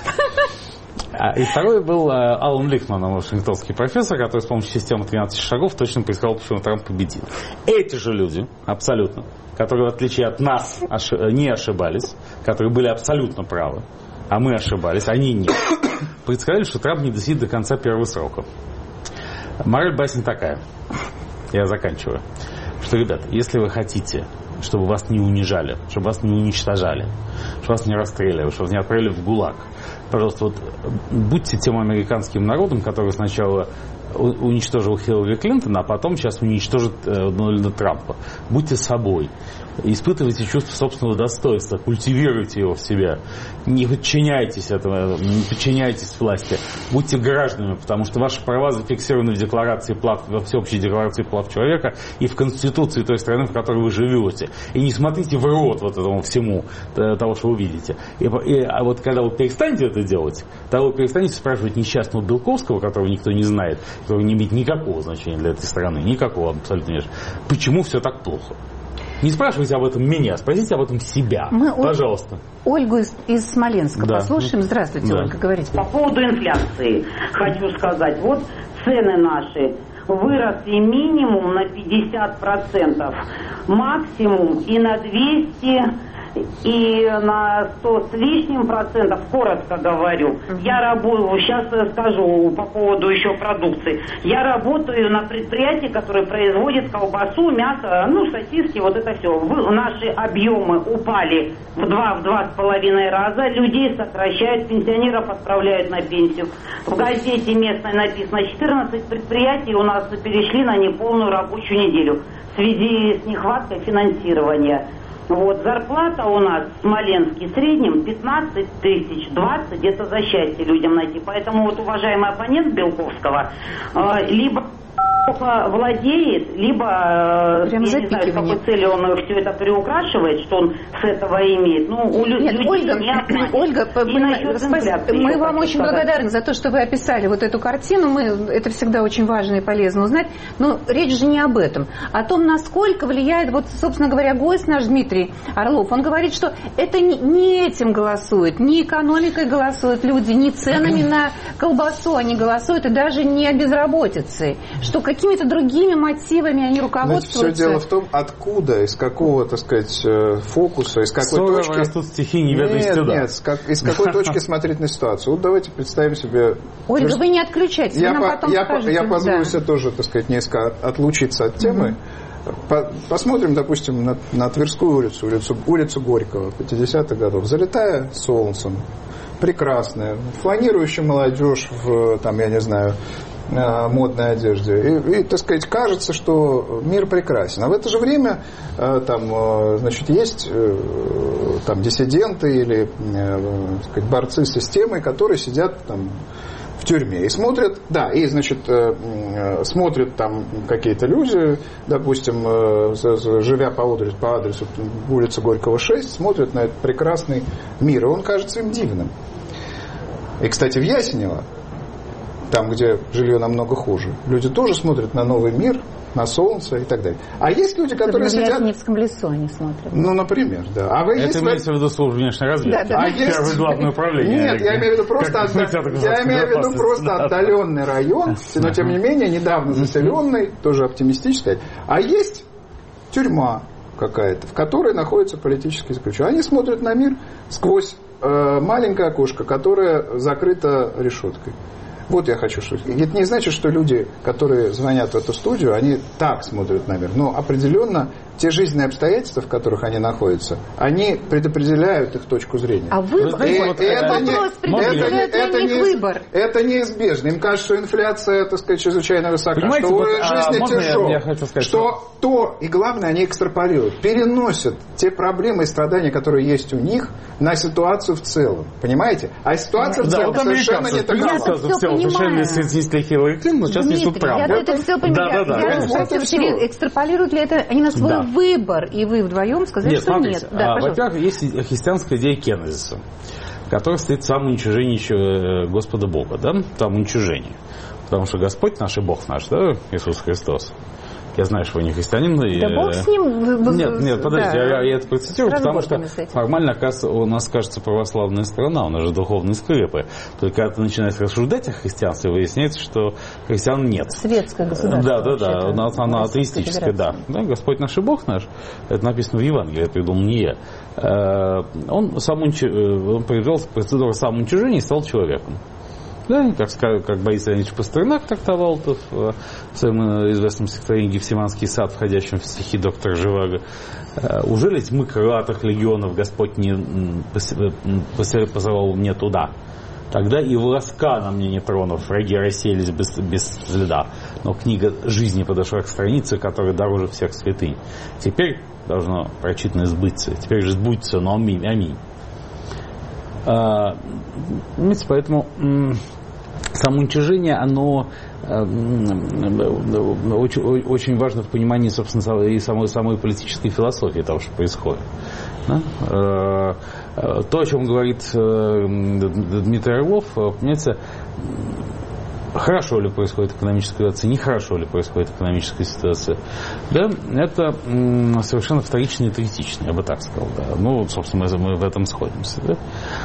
И второй был Алан Лихман, вашингтонский профессор, который с помощью системы 13 шагов точно предсказал, почему Трамп победит. Эти же люди, абсолютно, которые, в отличие от нас, не ошибались, которые были абсолютно правы, а мы ошибались, они нет, предсказали, что Трамп не досидит до конца первого срока. Мораль басни такая, я заканчиваю, что, ребят, если вы хотите, чтобы вас не унижали, чтобы вас не уничтожали, чтобы вас не расстреливали, чтобы вас не отправили в ГУЛАГ, пожалуйста, вот будьте тем американским народом, который сначала уничтожил Хиллари Клинтон, а потом сейчас уничтожит Дональда Трампа. Будьте собой. Испытывайте чувство собственного достоинства, культивируйте его в себе. Не подчиняйтесь этому, не подчиняйтесь власти. Будьте гражданами, потому что ваши права зафиксированы в декларации во всеобщей декларации прав человека и в Конституции той страны, в которой вы живете. И не смотрите в рот вот этому всему, того, что вы видите. А вот когда вы перестанете это делать, тогда вы перестанете спрашивать несчастного Белковского, которого никто не знает, который не имеет никакого значения для этой страны, никакого абсолютно нет. Почему все так плохо? Не спрашивайте об этом меня, спросите об этом себя. Пожалуйста. Ольгу из Смоленска послушаем. Здравствуйте, да. Ольга, говорите. По поводу инфляции хочу сказать. Вот цены наши выросли минимум на 50%, максимум и на 200%. И на 100 с лишним процентов, коротко говорю, я работаю, сейчас скажу по поводу еще продукции, я работаю на предприятии, которое производит колбасу, мясо, сосиски, вот это все. Наши объемы упали в 2,5 раза, людей сокращают, пенсионеров отправляют на пенсию. В газете местной написано, 14 предприятий у нас перешли на неполную рабочую неделю в связи с нехваткой финансирования. Вот, зарплата у нас в Смоленске в среднем 15 тысяч, 20 это за счастье людям найти. Поэтому вот уважаемый оппонент Белковского либо плохо владеет, либо я не знаю, с какой целью он все это приукрашивает, что он с этого имеет. Нет, Ольга, мы вам очень благодарны за то, что вы описали вот эту картину. Это всегда очень важно и полезно узнать. Но речь же не об этом. О том, насколько влияет, вот, собственно говоря, гость наш Дмитрий Орлов. Он говорит, что это не этим голосует, не экономикой голосуют люди, не ценами на колбасу они голосуют, и даже не о безработице. Что какими-то другими мотивами они руководствуются. Значит, все дело в том, откуда, из какого, так сказать, фокуса, из какой точки... растут стихи неведомости. Нет, из какой точки смотреть на ситуацию. Вот давайте представим себе... Ольга, вы не отключайтесь, вы нам потом скажете. Я позволю себе тоже, так сказать, несколько отлучиться от темы. Посмотрим, допустим, на Тверскую улицу Горького 50-х годов. Залитая солнцем, прекрасная, фланирующая молодежь в, я не знаю, модной одежде. И, так сказать, кажется, что мир прекрасен. А в это же время значит, есть диссиденты или так сказать, борцы с системой, которые сидят в тюрьме и смотрят, смотрят там какие-то люди, допустим, живя по адресу улицы Горького 6, смотрят на этот прекрасный мир, и он кажется им дивным. И, кстати, в Ясенево там, где жилье намного хуже. Люди тоже смотрят на новый мир, на солнце и так далее. А есть люди, которые сидят... в Невском лесу они смотрят. Ну, например, да. А вы это имеется в виду служба внешней разведки? Да. А есть... Главное управление. Нет, я имею в виду просто отдаленный район, но тем не менее недавно заселенный, тоже оптимистический. А есть тюрьма какая-то, в которой находятся политические заключенные. Они смотрят на мир сквозь маленькое окошко, которое закрыто решеткой. Вот я хочу шутить. Это не значит, что люди, которые звонят в эту студию, они так смотрят на мир. Но определенно те жизненные обстоятельства, в которых они находятся, они предопределяют их точку зрения. А выбор? Это неизбежно. Им кажется, что инфляция, так сказать, чрезвычайно высока, понимаете, что вот, жизнь тяжело, я хочу сказать, что то, и главное, они экстраполируют, переносят те проблемы и страдания, которые есть у них, на ситуацию в целом. Понимаете? А ситуация в целом совершенно не такова. Совершенно снесли Хиллари Клинтон, но сейчас несут правду. Я это все понимаю. Я экстраполируют ли это они на свой выбор, и вы вдвоем сказали, что смотрите, нет. Да, во-первых, есть христианская идея кенезиса, в которой стоит самоуничижение Господа Бога, да, самоуничижение. Потому что Господь наш и Бог наш, да, Иисус Христос. Я знаю, что вы не христианин. Да Бог с ним. Нет, подождите, я это процитирую, потому что формально, оказывается, у нас, кажется, православная страна, у нас же духовные скрепы. Только когда ты начинаешь рассуждать о христианстве, выясняется, что христиан нет. Светское государство. Да, у нас она атеистическая, да. Господь наш и Бог наш, это написано в Евангелии, это придумал не я. Он провел процедуру самоуничижения и стал человеком. Да, как Борис Леонидович Пастернак трактовал в своем известном стихотворении «Гефсиманский сад», входящем в стихи доктора Живаго. «Уже ли тьмы крылатых легионов Господь не позовал мне туда? Тогда и волоска на мне не тронув, враги расселись без следа. Но книга жизни подошла к странице, которая дороже всех святынь. Теперь должно прочитано сбыться. Теперь же сбудется, но аминь». Понимаете, поэтому самоуничижение, оно очень важно в понимании, собственно, и самой политической философии того, что происходит. Да? То, о чем говорит Дмитрий Орлов, понимаете, хорошо ли происходит экономическая ситуация, нехорошо ли происходит экономическая ситуация, да, это совершенно вторично и третично, я бы так сказал. Да. Ну, собственно, мы в этом сходимся. Да.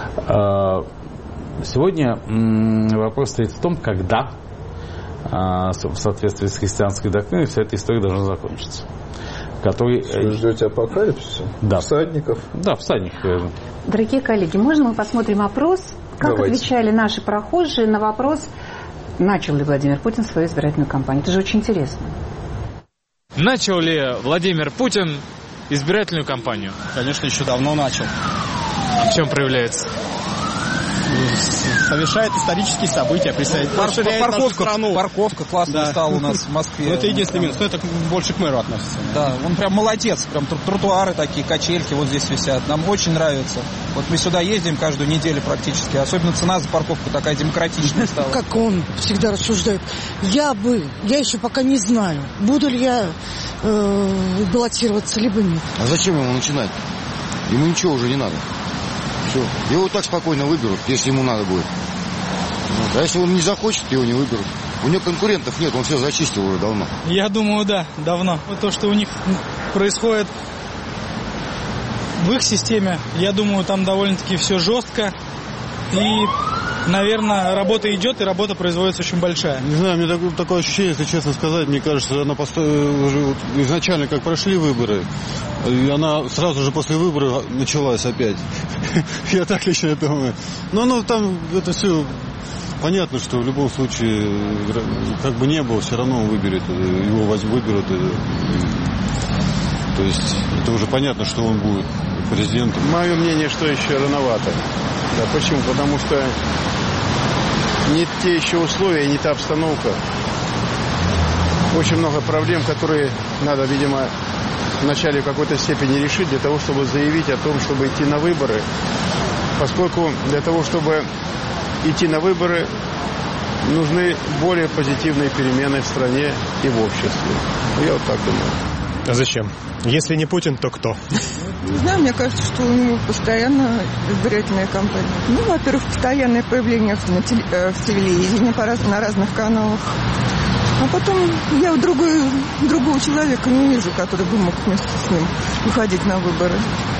Сегодня вопрос стоит в том, когда, в соответствии с христианской доктриной, вся эта история должна закончиться. Вы ждете апокалипсиса? Да. Всадников? Да, всадников. Дорогие коллеги, можно мы посмотрим опрос? Как отвечали наши прохожие на вопрос, начал ли Владимир Путин свою избирательную кампанию? Это же очень интересно. Начал ли Владимир Путин избирательную кампанию? Конечно, еще давно начал. В чем проявляется? Совершает исторические события, расширяет нашу страну. Парковка классно стала у нас в Москве. Это единственный минус, но это больше к мэру относится. Да, он прям молодец, прям тротуары такие, качельки вот здесь висят. Нам очень нравится. Вот мы сюда ездим каждую неделю практически. Особенно цена за парковку такая демократичная стала. Как он всегда рассуждает. Я еще пока не знаю, буду ли я баллотироваться, либо нет. А зачем ему начинать? Ему ничего уже не надо. Все. Его так спокойно выберут, если ему надо будет. А если он не захочет, его не выберут. У него конкурентов нет, он все зачистил уже давно. Я думаю, да, давно. Вот то, что у них происходит в их системе, я думаю, там довольно-таки все жестко. И, наверное, работа идет, и работа производится очень большая. Не знаю, мне такое ощущение, если честно сказать, мне кажется, она уже изначально, как прошли выборы, и она сразу же после выборов началась опять. Я так лично думаю. Но там это все понятно, что в любом случае, как бы не было, все равно он выберет, его выберут. То есть это уже понятно, что он будет президентом. Мое мнение, что еще рановато. Да, почему? Потому что не те еще условия, не та обстановка. Очень много проблем, которые надо, видимо, вначале в какой-то степени решить для того, чтобы заявить о том, чтобы идти на выборы. Поскольку для того, чтобы идти на выборы, нужны более позитивные перемены в стране и в обществе. Я вот так думаю. А зачем? Если не Путин, то кто? Не знаю, мне кажется, что у него постоянно избирательная кампания. Ну, во-первых, постоянное появление в телевидении на разных каналах. А потом я другого человека не вижу, который бы мог вместе с ним выходить на выборы.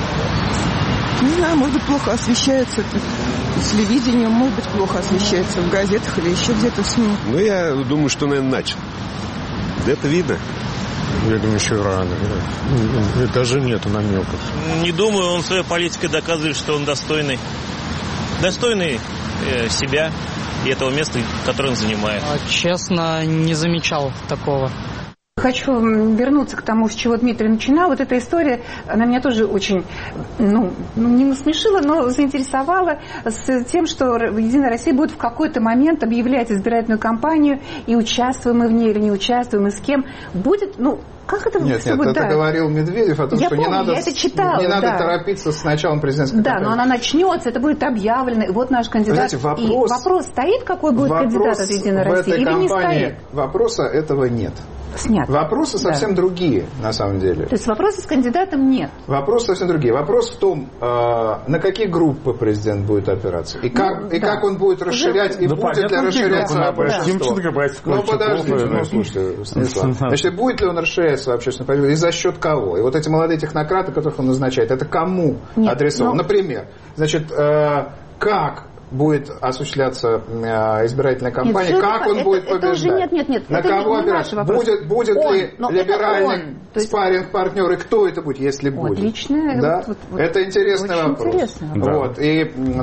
Не знаю, может быть, плохо освещается телевидением, может быть, плохо освещается в газетах или еще где-то в СМИ. Ну, я думаю, что, наверное, начал. Это видно. Я думаю, еще рано. Даже нету намеков. Не думаю, он своей политикой доказывает, что он достойный. Достойный себя и этого места, которое он занимает. Честно, не замечал такого. Хочу вернуться к тому, с чего Дмитрий начинал. Вот эта история, она меня тоже очень, не насмешила, но заинтересовала с тем, что «Единая Россия» будет в какой-то момент объявлять избирательную кампанию, и участвуем мы в ней или не участвуем, и с кем. Будет, как это Нет, это говорил Медведев о том, что не надо торопиться с началом президентской кампании. Да, но она начнется, это будет объявлено, и вот наш кандидат. Знаете, вопрос стоит, какой будет кандидат от «Единой России», или не стоит? Вопроса этого нет. Снят. Вопросы совсем другие, на самом деле. То есть вопроса с кандидатом нет? Вопросы совсем другие. Вопрос в том, на какие группы президент будет опираться. И как он будет расширять, и будет ли расширяться общество. Подождите, слушайте, Станислав. Значит, будет ли он расширять свою общественную политику, и за счет кого? И вот эти молодые технократы, которых он назначает, это кому адресовано? Например, значит, как будет осуществляться избирательная кампания, как он будет побеждать, на кого опираться, будет ли либеральный спарринг-партнер, и кто это будет, если будет. Отлично. Да? Это интересный вопрос. Вот. И,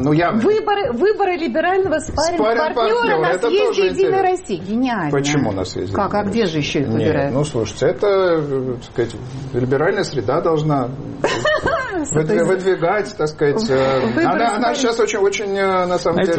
выборы либерального спарринг-партнера на съезде «Единой России». Гениально. Почему на съезде? Как? А где же еще их выбирают? Слушайте, это, так сказать, либеральная среда должна выдвигать, так сказать. Она сейчас очень, на самом деле,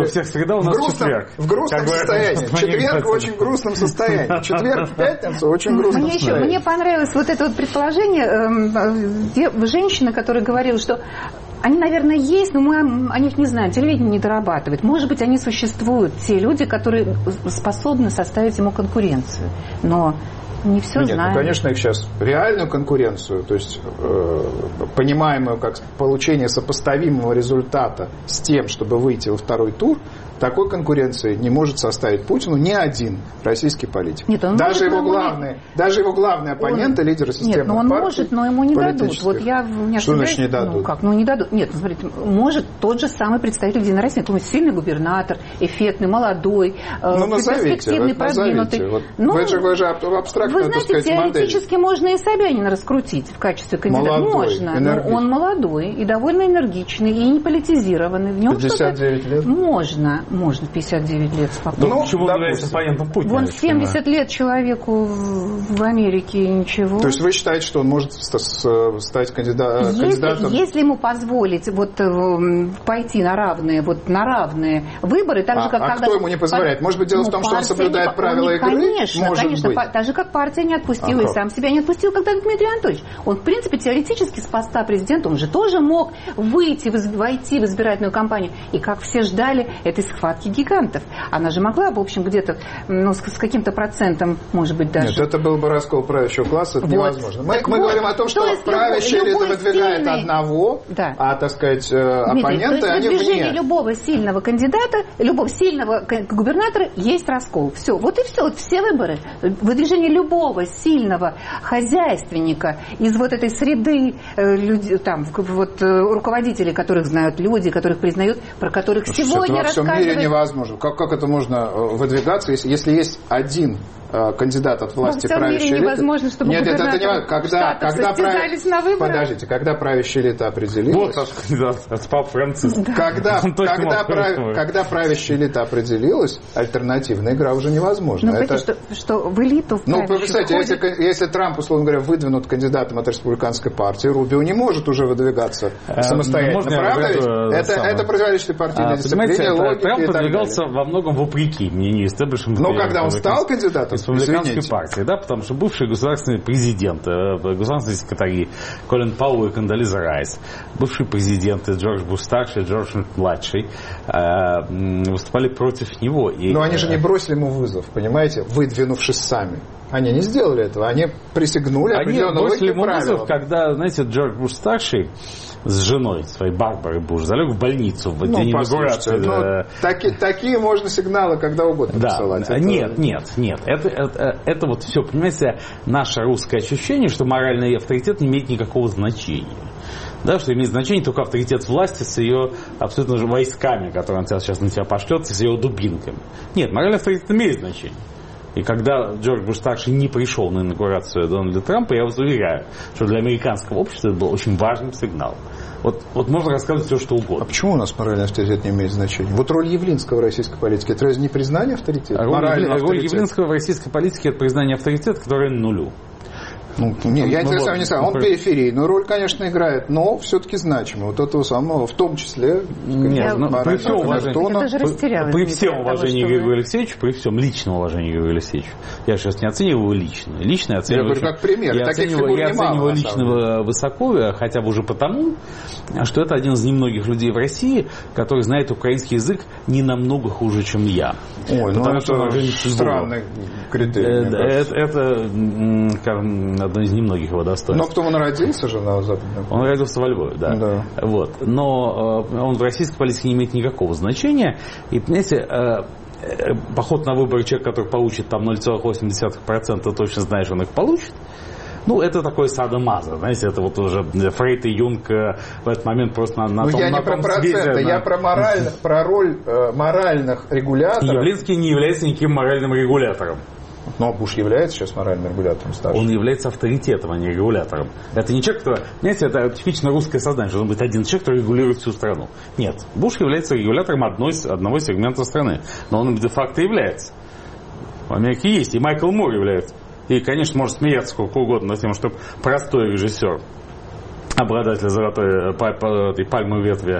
в грустном состоянии. Четверг в очень грустном состоянии. Четверг в пятницу в очень грустном состоянии. Мне понравилось вот это вот предположение женщины, которая говорила, что они, наверное, есть, но мы о них не знаем. Телевидение не дорабатывает. Может быть, они существуют, те люди, которые способны составить ему конкуренцию. Но не все знаем. Конечно, их сейчас реальную конкуренцию, то есть понимаемую как получение сопоставимого результата с тем, чтобы выйти во второй тур, такой конкуренции не может составить Путину ни один российский политик. Нет, даже его главные оппоненты, лидеры системных партий. Нет, он может, но ему не дадут. Вот что значит не дадут? Не дадут. Нет, смотрите, может тот же самый представитель «Единой России», сильный губернатор, эффектный, молодой, перспективный, продвинутый. Вы же абстрактно. Вы знаете, теоретически можно и Собянина раскрутить в качестве кандидата. Можно, но он молодой и довольно энергичный, и не политизированный. В нем 59 лет? Можно 59 лет спокойно. Почему он является оппонентом Путина? Вон 70 лет человеку в Америке и ничего. То есть вы считаете, что он может стать кандидатом? Если ему позволить пойти на равные выборы, так же, как кто ему не позволяет? Может быть, дело в том, что он соблюдает правила игры? Конечно. Так же, как партия не отпустила и сам себя не отпустил, когда Дмитрий Анатольевич. Он, в принципе, теоретически с поста президента, он же тоже мог войти в избирательную кампанию. И как все ждали этой схватки гигантов. Она же могла, в общем, где-то с каким-то процентом, может быть, даже... Нет, это был бы раскол правящего класса, это невозможно. Мы говорим о том, что правящая элита выдвигает одного, а, так сказать, оппоненты, они вне. В движении любого сильного кандидата, любого сильного губернатора есть раскол. Все. Вот и все. Вот все выборы. Выдвижение любого сильного хозяйственника из вот этой среды руководителей, которых знают люди, которых признают, про которых сегодня рассказывают. В мире невозможно. Как это можно выдвигаться, если есть один кандидат от власти правящей элиты? Невозможно, чтобы это не важно. Подождите, когда правящая элита определилась... Вот наш кандидат от Папы Франциска. Когда правящая элита определилась, альтернативная игра уже невозможна. Что в элиту... представьте, если Трамп, условно говоря, выдвинут кандидатом от республиканской партии, Рубио не может уже выдвигаться самостоятельно. Правда ведь? Это противоречит партийной дисциплине, логике. Трамп продвигался во многом вопреки мнению истеблишмента. Но когда он стал кандидатом республиканской партии, да, потому что бывший государственный президент, государственный секретарь Колин Пауэлл и Кондолиза Райс, бывший президент Джордж Буш-старший и Джордж Младший выступали против него. Но они же не бросили ему вызов, понимаете, выдвинувшись сами. Они не сделали этого, они присягнули определенным правилам. Когда, знаете, Джордж Буш-старший с женой своей Барбарой Буш залег в больницу в день инаугурации. Такие можно сигналы когда угодно посылать. Нет. Это вот все, понимаете, наше русское ощущение, что моральный авторитет не имеет никакого значения. Да, что имеет значение только авторитет власти с ее абсолютно же войсками, которые он сейчас на тебя пошлет, с ее дубинками. Нет, моральный авторитет имеет значение. И когда Джордж Буш-старший не пришел на инаугурацию Дональда Трампа, я вас уверяю, что для американского общества это был очень важным сигналом. Вот можно рассказывать все, что угодно. А почему у нас моральный авторитет не имеет значения? Вот роль Явлинского в российской политике, это разве не признание авторитета? Роль Явлинского в российской политике – это признание авторитета, которое нулю. Я не знаю, он периферийную роль, конечно, играет, но все-таки значимо. Вот этого самого, в том числе, при всем уважении к Григорию Алексеевичу, при всем личном уважении к Григорию Алексеевичу, я сейчас не оцениваю его лично. Я оцениваю, как пример. Я оцениваю лично высоко, хотя бы уже потому, что это один из немногих людей в России, который знает украинский язык не намного хуже, чем я. Это странный критерий. Это, скажем, одно из немногих его достоинств. Но потом он родился же на Западном. Он родился во Львове, да. Вот. Но он в российской политике не имеет никакого значения. И, понимаете, поход на выборы человек, который получит там 0,8%, точно знаешь, он их получит. Это такой садо-мазо, знаете, это вот уже Фрейд и Юнг в этот момент просто на том я не про проценты, я про роль моральных регуляторов. Явлинский не является никаким моральным регулятором. Но Буш является сейчас моральным регулятором старшим. Он является авторитетом, а не регулятором. Это не человек, который... Понимаете, это типично русское сознание, что должен быть один человек, который регулирует всю страну. Нет. Буш является регулятором одного сегмента страны. Но он де-факто является. В Америке есть. И Майкл Мур является. И, конечно, может смеяться сколько угодно над тем, что простой режиссер, обладатель золотой пальмовой ветви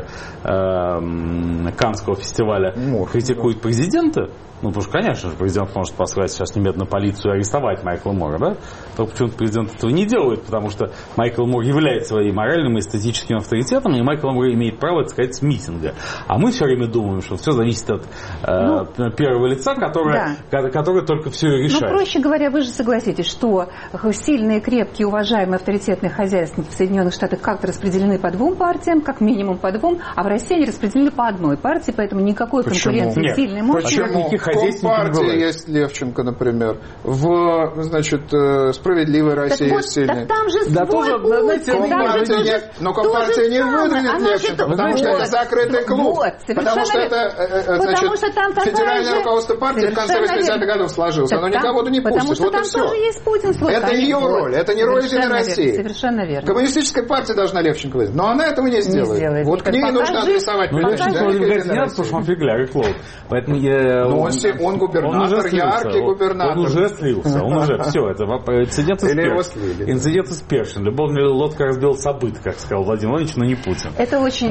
Каннского фестиваля, критикует президента. Потому что, конечно же, президент может послать сейчас немедленно полицию и арестовать Майкла Мура, да? Только почему-то президент этого не делает, потому что Майкл Мур является своим моральным и эстетическим авторитетом, и Майкл Мур имеет право, так сказать, с митинга. А мы все время думаем, что все зависит от первого лица, который только все и решает. Проще говоря, вы же согласитесь, что сильные, крепкие, уважаемые, авторитетные хозяйственники в Соединенных Штатах как-то распределены по двум партиям, как минимум по двум, а в России они распределены по одной партии, поэтому никакой конкуренции сильной мощи. В Компартии есть Левченко, например. В, Справедливой России есть сильный. Так там же свой путь. Но Компартия не выдвинет Левченко, потому что это закрытый клуб. Потому что это федеральное руководство партии в конце 80-х годов сложилось. Оно никого туда не пустит. Вот и все. Это ее роль, это не роль Единой России. Совершенно верно. Коммунистическая партия должна Левченко выдвинуть. Но она этого не сделает. Вот к ней нужно адресовать. Потому что он фигляр и клоун. Поэтому он губернатор, яркий губернатор. Он уже слился, все, это инцидент успешен. Любовная лодка разбил событ, как сказал Владимир Владимирович, но не Путин. Это очень,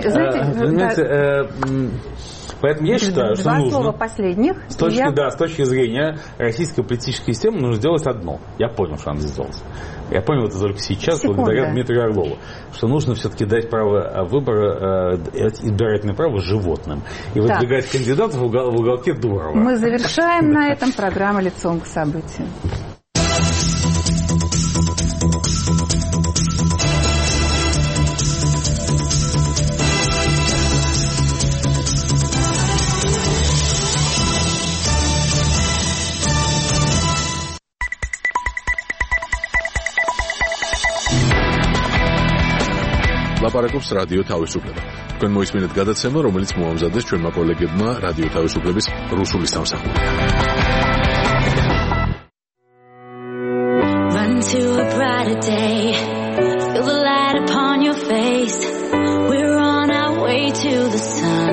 поэтому я считаю, что нужно... слова последних. С точки зрения российской политической системы нужно сделать одно. Я понял, что надо сделать. Я понял это только сейчас, благодаря Дмитрию Орлову. Что нужно все-таки дать право выбора, избирательное право животным. И выдвигать кандидатов в уголке Дурова. Мы завершаем на этом программу «Лицом к событиям». ლაპარაკობს რადიო თავისუფლება. თქვენ მოისმინეთ გადაცემა, რომელიც მოამზადეს ჩვენმა კოლეგებმა რადიო თავისუფლების რუსული სამსახური. Run to a brighter day. Feel the light upon your face. We're on our way to the sun.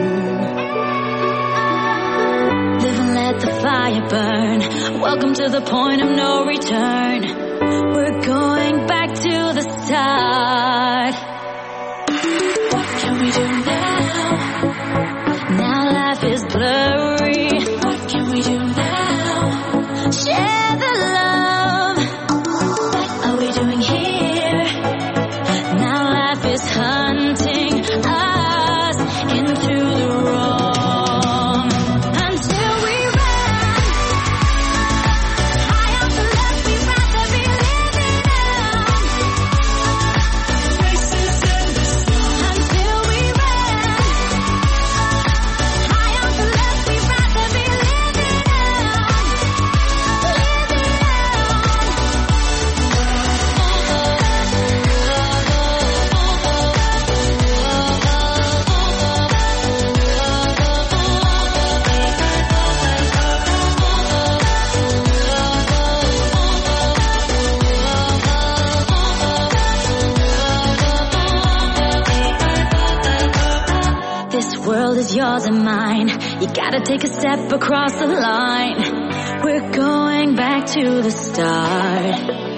Live and let the fire burn. Welcome to the point of no return. We're going back to the start. What can we do now? Now life is blurred. is yours and mine. You gotta take a step across the line. We're going back to the start.